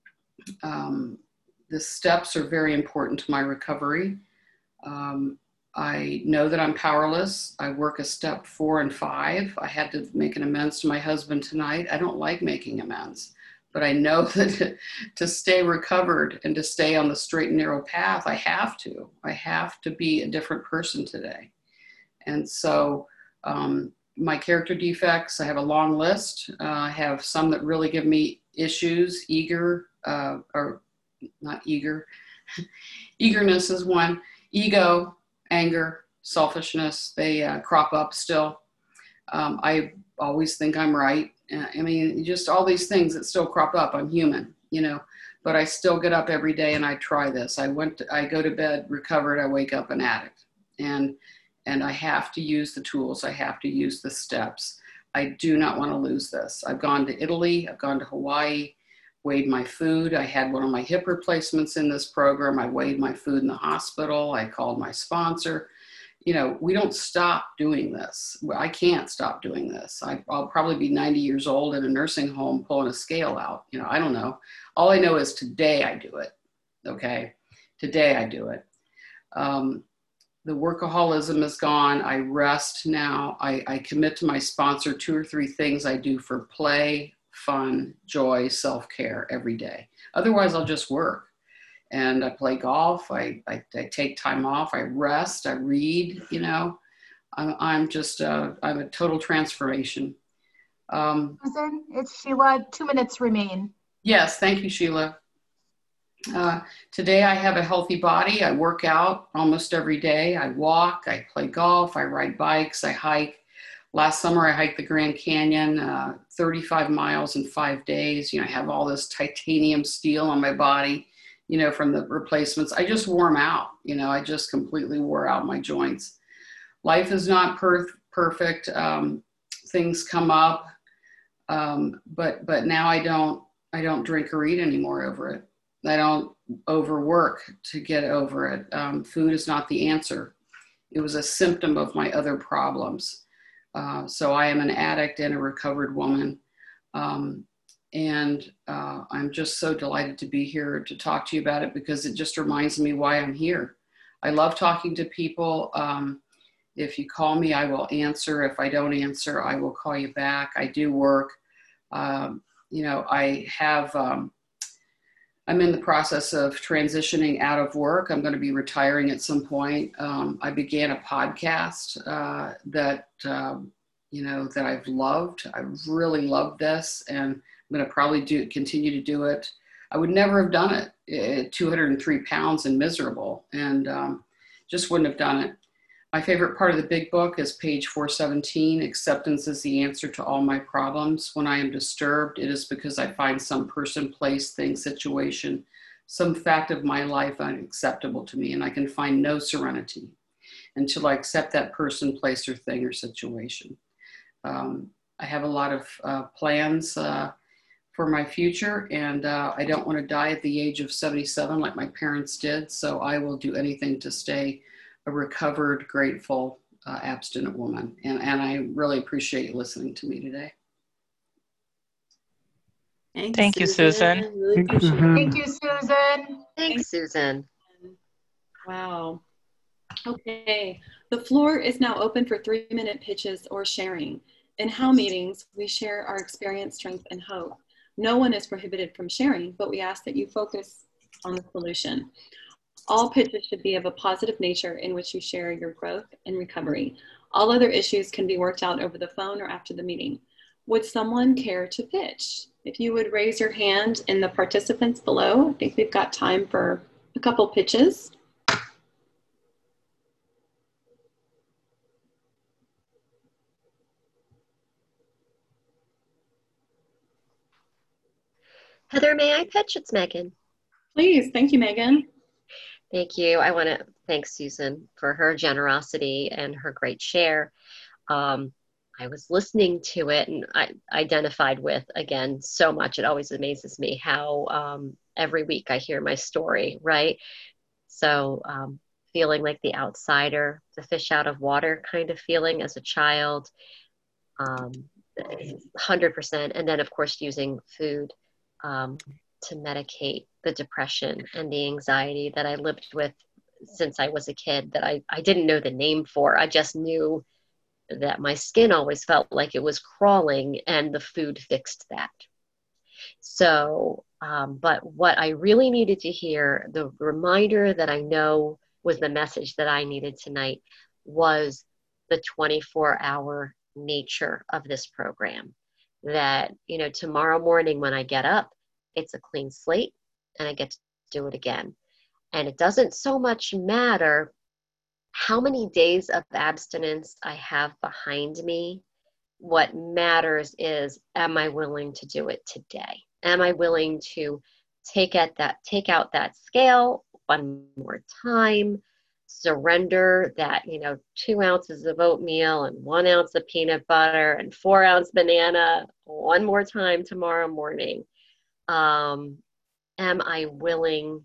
um, the steps are very important to my recovery. Um, I know that I'm powerless. I work a step four and five. I had to make an amends to my husband tonight. I don't like making amends, but I know that to stay recovered and to stay on the straight and narrow path, I have to. I have to be a different person today. And so um, my character defects, I have a long list. Uh, I have some that really give me issues, eager, uh, or not eager. Eagerness is one. Ego, anger, selfishness, they uh, crop up still. Um, I always think I'm right. I mean, just all these things that still crop up. I'm human, you know, but I still get up every day and I try this. I went, to, I go to bed recovered. I wake up an addict, and and I have to use the tools. I have to use the steps. I do not want to lose this. I've gone to Italy. I've gone to Hawaii. Weighed my food. I had one of my hip replacements in this program. I weighed my food in the hospital. I called my sponsor. You know, we don't stop doing this. I can't stop doing this. I, I'll probably be ninety years old in a nursing home pulling a scale out. You know, I don't know. All I know is today I do it. Okay. Today I do it. Um, the workaholism is gone. I rest now. I, I commit to my sponsor two or three things I do for play, fun, joy, self-care every day. Otherwise, I'll just work. And I play golf. I, I, I take time off. I rest. I read. You know, I'm, I'm just, uh, I'm a total transformation. Um, Susan, it's Sheila. Two minutes remain. Yes, thank you, Sheila. Uh, today I have a healthy body. I work out almost every day. I walk. I play golf. I ride bikes. I hike. Last summer, I hiked the Grand Canyon, uh, thirty-five miles in five days. You know, I have all this titanium steel on my body, you know, from the replacements. I just wore them out. You know, I just completely wore out my joints. Life is not per perfect. Um, things come up, um, but but now I don't I don't drink or eat anymore over it. I don't overwork to get over it. Um, food is not the answer. It was a symptom of my other problems. Uh, so I am an addict and a recovered woman. Um, and uh, I'm just so delighted to be here to talk to you about it, because it just reminds me why I'm here. I love talking to people. Um, if you call me, I will answer. If I don't answer, I will call you back. I do work. Um, you know, I have, um, I'm in the process of transitioning out of work. I'm going to be retiring at some point. Um, I began a podcast uh, that, um, you know, that I've loved. I really loved this, and I'm going to probably do continue to do it. I would never have done it at two hundred three pounds and miserable, and um, just wouldn't have done it. My favorite part of the big book is page four seventeen. Acceptance is the answer to all my problems. When I am disturbed, it is because I find some person, place, thing, situation, some fact of my life unacceptable to me, and I can find no serenity until I accept that person, place, or thing, or situation. Um, I have a lot of uh, plans uh, for my future, and uh, I don't want to die at the age of seventy-seven like my parents did, so I will do anything to stay a recovered, grateful, uh, abstinent woman. And, and I really appreciate you listening to me today. Thank, Thank you, Susan. Susan. Really Thank appreciate Susan. Thank you, Susan. Thanks, Susan. Wow. Okay, the floor is now open for three minute pitches or sharing. In How meetings, we share our experience, strength, and hope. No one is prohibited from sharing, but we ask that you focus on the solution. All pitches should be of a positive nature in which you share your growth and recovery. All other issues can be worked out over the phone or after the meeting. Would someone care to pitch? If you would raise your hand in the participants below, I think we've got time for a couple pitches. Heather, may I pitch? It's Megan. Please. Thank you, Megan. Thank you. I want to thank Susan for her generosity and her great share. Um, I was listening to it and I identified with, again, so much. It always amazes me how um, every week I hear my story, right? So um, feeling like the outsider, the fish out of water kind of feeling as a child, um, one hundred percent. And then, of course, using food um, to medicate the depression and the anxiety that I lived with since I was a kid that I, I didn't know the name for. I just knew that my skin always felt like it was crawling and the food fixed that. So, um, but what I really needed to hear, the reminder that I know was the message that I needed tonight, was the twenty-four hour nature of this program. That, you know, tomorrow morning when I get up, it's a clean slate and I get to do it again. And it doesn't so much matter how many days of abstinence I have behind me. What matters is, am I willing to do it today? Am I willing to take at that, take out that scale one more time, surrender that, you know, two ounces of oatmeal and one ounce of peanut butter and four ounce banana one more time tomorrow morning? Um, am I willing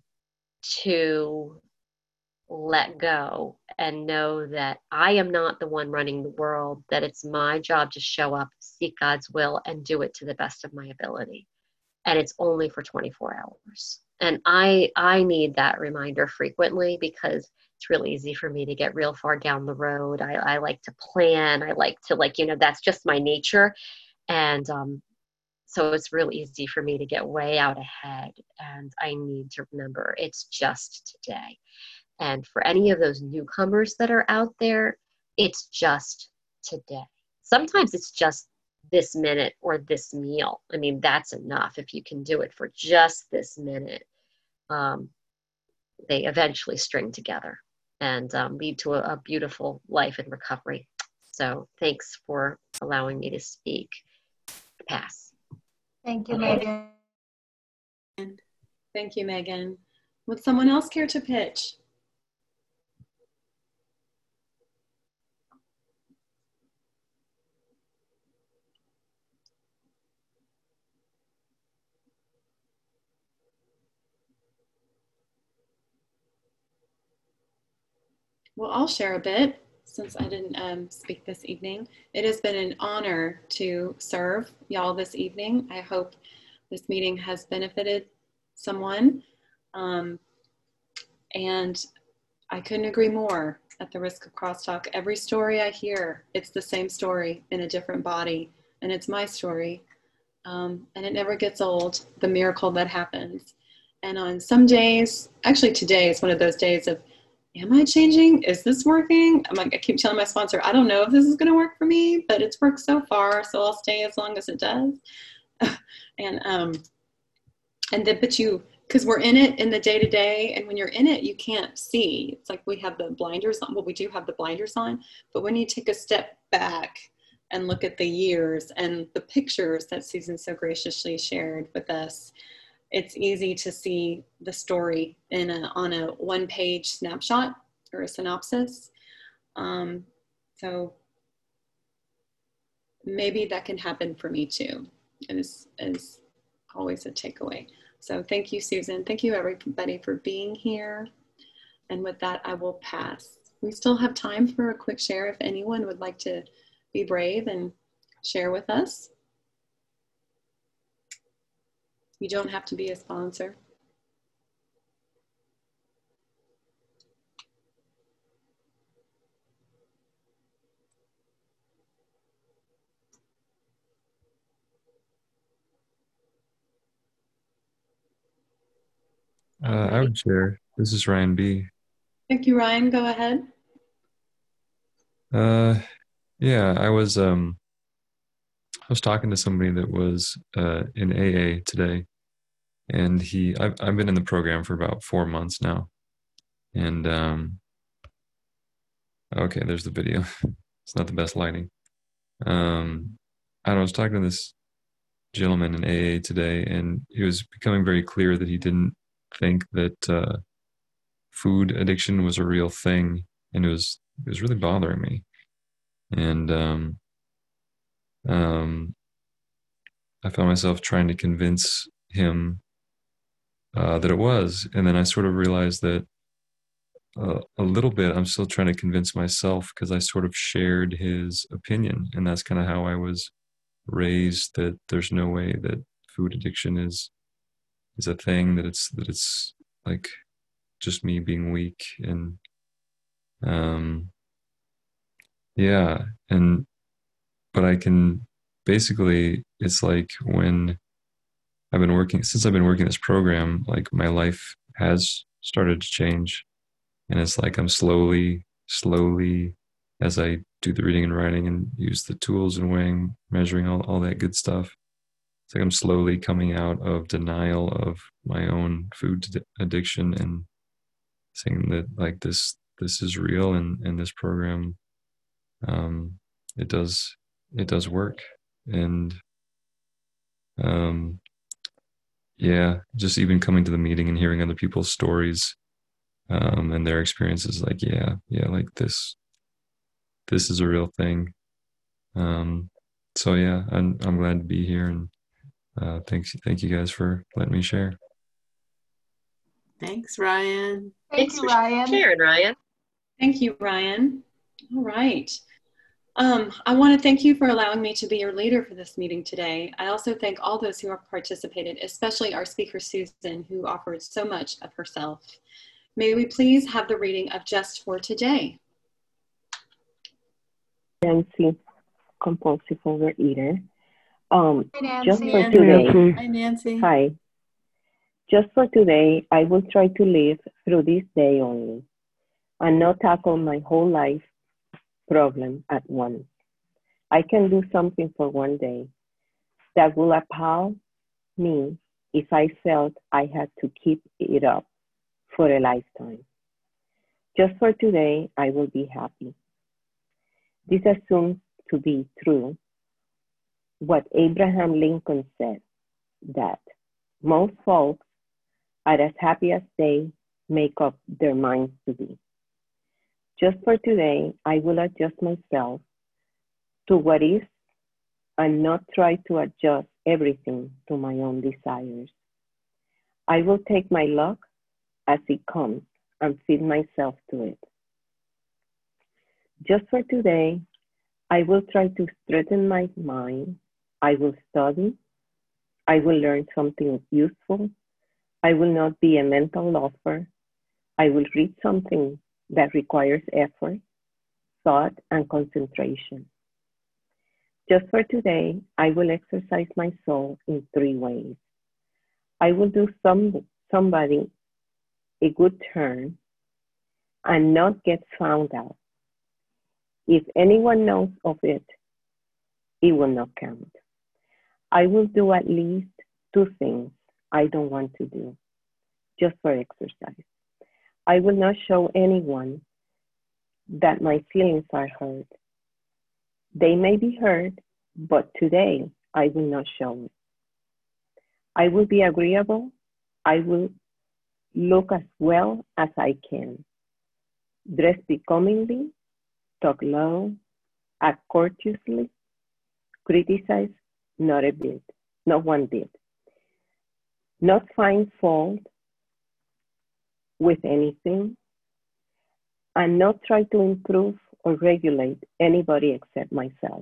to let go and know that I am not the one running the world, that it's my job to show up, seek God's will, and do it to the best of my ability. And it's only for twenty-four hours. And I I need that reminder frequently, because it's really easy for me to get real far down the road. I, I like to plan. I like to, like, you know, that's just my nature. And um, so it's real easy for me to get way out ahead. And I need to remember it's just today. And for any of those newcomers that are out there, it's just today. Sometimes it's just this minute or this meal. I mean, that's enough. If you can do it for just this minute, um, they eventually string together and um, lead to a, a beautiful life in recovery. So thanks for allowing me to speak. Pass. Thank you, Megan. Thank you, Megan. Would someone else care to pitch? Well, I'll share a bit since I didn't um, speak this evening. It has been an honor to serve y'all this evening. I hope this meeting has benefited someone. Um, and I couldn't agree more. At the risk of crosstalk, every story I hear, it's the same story in a different body. And it's my story. Um, and it never gets old, the miracle that happens. And on some days, actually today is one of those days of, am I changing? Is this working? I'm like, I keep telling my sponsor, I don't know if this is going to work for me, but it's worked so far, so I'll stay as long as it does. and um, and then, but you, because we're in it in the day to day, and when you're in it, you can't see. It's like we have the blinders on. Well, we do have the blinders on, but when you take a step back and look at the years and the pictures that Susan so graciously shared with us, it's easy to see the story in a, on a one-page snapshot or a synopsis. Um, so maybe that can happen for me too, is, is always a takeaway. So thank you, Susan. Thank you, everybody, for being here. And with that, I will pass. We still have time for a quick share if anyone would like to be brave and share with us. You don't have to be a sponsor. Uh, I would share. This is Ryan B. Thank you, Ryan. Go ahead. Uh, yeah, I was um, I was talking to somebody that was uh, in A A today, and he I've I've been in the program for about four months now, and um, okay, there's the video. It's not the best lighting. Um, I don't know, I was talking to this gentleman in A A today, and it was becoming very clear that he didn't think that uh, food addiction was a real thing, and it was it was really bothering me. And um, um, I found myself trying to convince him uh, that it was, and then I sort of realized that uh, a little bit I'm still trying to convince myself because I sort of shared his opinion, and that's kind of how I was raised. That there's no way that food addiction is is a thing. That it's that it's like just me being weak, and um, yeah, and but I can basically, it's like when I've been working, since I've been working this program, like my life has started to change. And it's like I'm slowly, slowly, as I do the reading and writing and use the tools and weighing, measuring, all, all that good stuff. It's like I'm slowly coming out of denial of my own food addiction and saying that like this, this is real, and, and this program, um, it does, it does work. And, um, yeah, just even coming to the meeting and hearing other people's stories, um, and their experiences, like, yeah, yeah, like this, this is a real thing. Um, so yeah, I'm, I'm glad to be here, and uh, thanks, thank you guys for letting me share. Thanks, Ryan. Thank Thanks you, for Ryan. sharing, Ryan. Thank you, Ryan. All right. Um, I want to thank you for allowing me to be your leader for this meeting today. I also thank all those who have participated, especially our speaker, Susan, who offered so much of herself. May we please have the reading of Just for Today? Nancy, compulsive overeater. Um, Hi, just Nancy. for today. Nancy. Hi, Nancy. Hi. Just for today, I will try to live through this day only and not tackle my whole life problem at once. I can do something for one day that will appall me if I felt I had to keep it up for a lifetime. Just for today, I will be happy. This assumes to be true what Abraham Lincoln said, that most folks are as happy as they make up their minds to be. Just for today, I will adjust myself to what is and not try to adjust everything to my own desires. I will take my luck as it comes and feed myself to it. Just for today, I will try to strengthen my mind. I will study. I will learn something useful. I will not be a mental loafer. I will read something that requires effort, thought, and concentration. Just for today, I will exercise my soul in three ways. I will do some, somebody a good turn and not get found out. If anyone knows of it, it will not count. I will do at least two things I don't want to do, just for exercise. I will not show anyone that my feelings are hurt. They may be hurt, but today I will not show it. I will be agreeable. I will look as well as I can. Dress becomingly, talk low, act courteously, criticize not a bit, not one bit. Not find fault with anything, and not try to improve or regulate anybody except myself.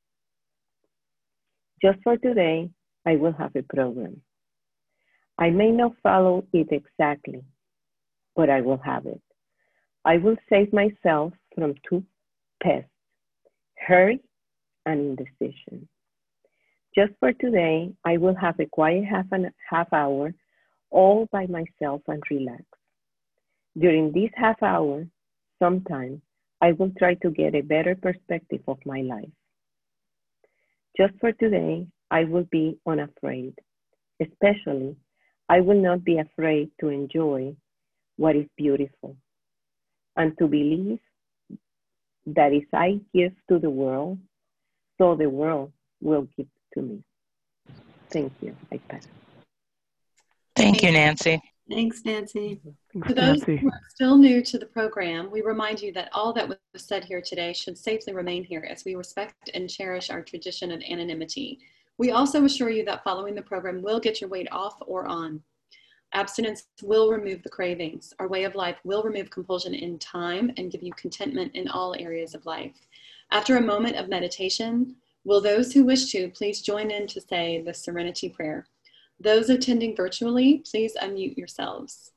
Just for today, I will have a program. I may not follow it exactly, but I will have it. I will save myself from two pests, hurry and indecision. Just for today, I will have a quiet half an half hour all by myself and relax. During this half hour, sometime, I will try to get a better perspective of my life. Just for today, I will be unafraid. Especially, I will not be afraid to enjoy what is beautiful and to believe that if I give to the world, so the world will give to me. Thank you. I pass. Thank you, Nancy. Thanks, Nancy. Thanks, For those Nancy. who are still new to the program, we remind you that all that was said here today should safely remain here as we respect and cherish our tradition of anonymity. We also assure you that following the program will get your weight off or on. Abstinence will remove the cravings. Our way of life will remove compulsion in time and give you contentment in all areas of life. After a moment of meditation, will those who wish to please join in to say the Serenity Prayer? Those attending virtually, please unmute yourselves.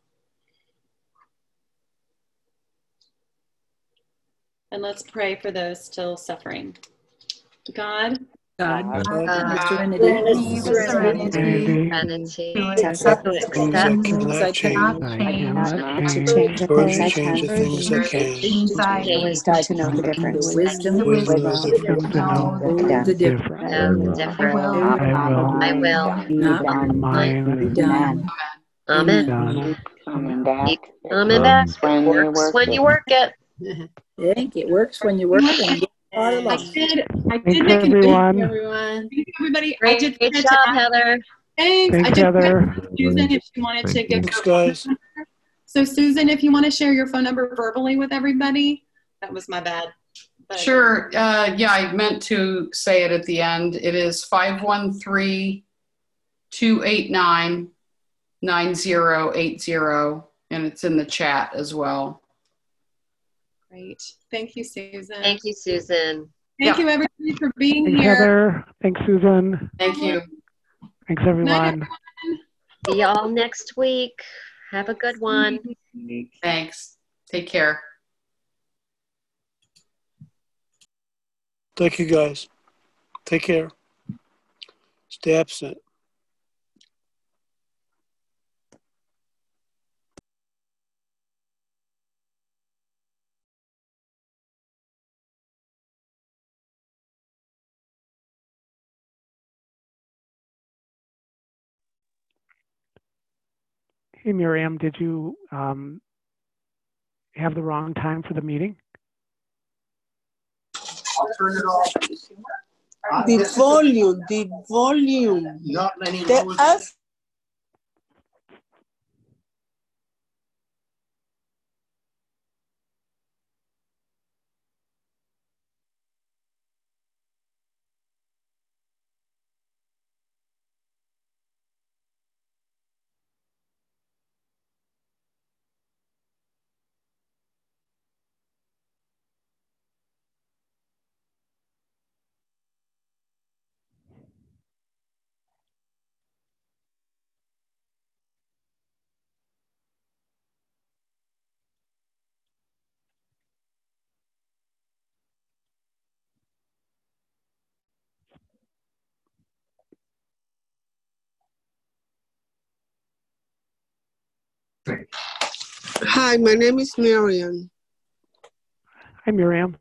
And let's pray for those still suffering. God, God, God, God, God, serenity, serenity, serenity, serenity, to to accept accept things I cannot cannot I change, cannot Not to change change the Courage things to I change can the things I change, can. things I the can wisdom to know the and the difference. wisdom The wisdom to know the wisdom difference. to know know the Done. difference. know the I difference. will, I I not will, I mine, will be not not done. mine, be Amen. done. Amen. Amen. done. Coming back. Keep It coming back. works It when you works work when it. you work it. Thank you. It works when you work it and get all I along. did, I Thanks, did make a note. everyone. Everyone. Thank you, everybody. I Great, did great forget to job, ask. Heather. Thanks. I Thanks, did forget Heather. to ask Susan if she wanted to Thank give you. Thanks, her phone guys. number. So Susan, if you want to share your phone number verbally with everybody, that was my bad. But Sure. Uh, yeah, I meant to say it at the end. It is five one three, two eight nine, nine zero eight zero, and it's in the chat as well. Great. Thank you, Susan. Thank you, Susan. Thank Yeah. you, everybody, for being Thanks, here. Heather. Thanks, Susan. Thank you. Thanks, Night, everyone. everyone. See y'all next week. Have a good one. Thanks. Take care. Thank you, guys. Take care. Stay absent. Hey, Miriam, did you um, have the wrong time for the meeting? The volume, the volume. Not many They rules. ask Hi, my name is Marian. Hi, Miriam.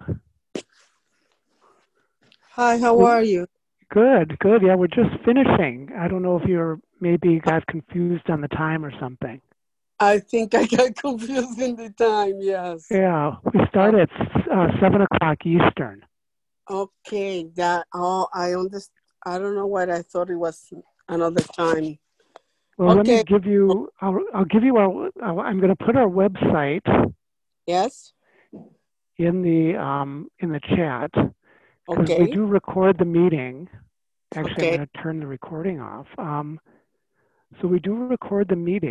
Hi, how are you? Good, good. Yeah, we're just finishing. I don't know if you're maybe got confused on the time or something. I think I got confused in the time, yes. Yeah, we start at uh, seven o'clock Eastern. Okay, that, oh, I understand. I don't know what I thought it was another time. Well, okay. let me give you, I'll, I'll give you our, I'm going to put our website. Yes. In the, um, in the chat. Because okay. we do record the meeting. Actually, okay. I'm going to turn the recording off. Um, so we do record the meeting.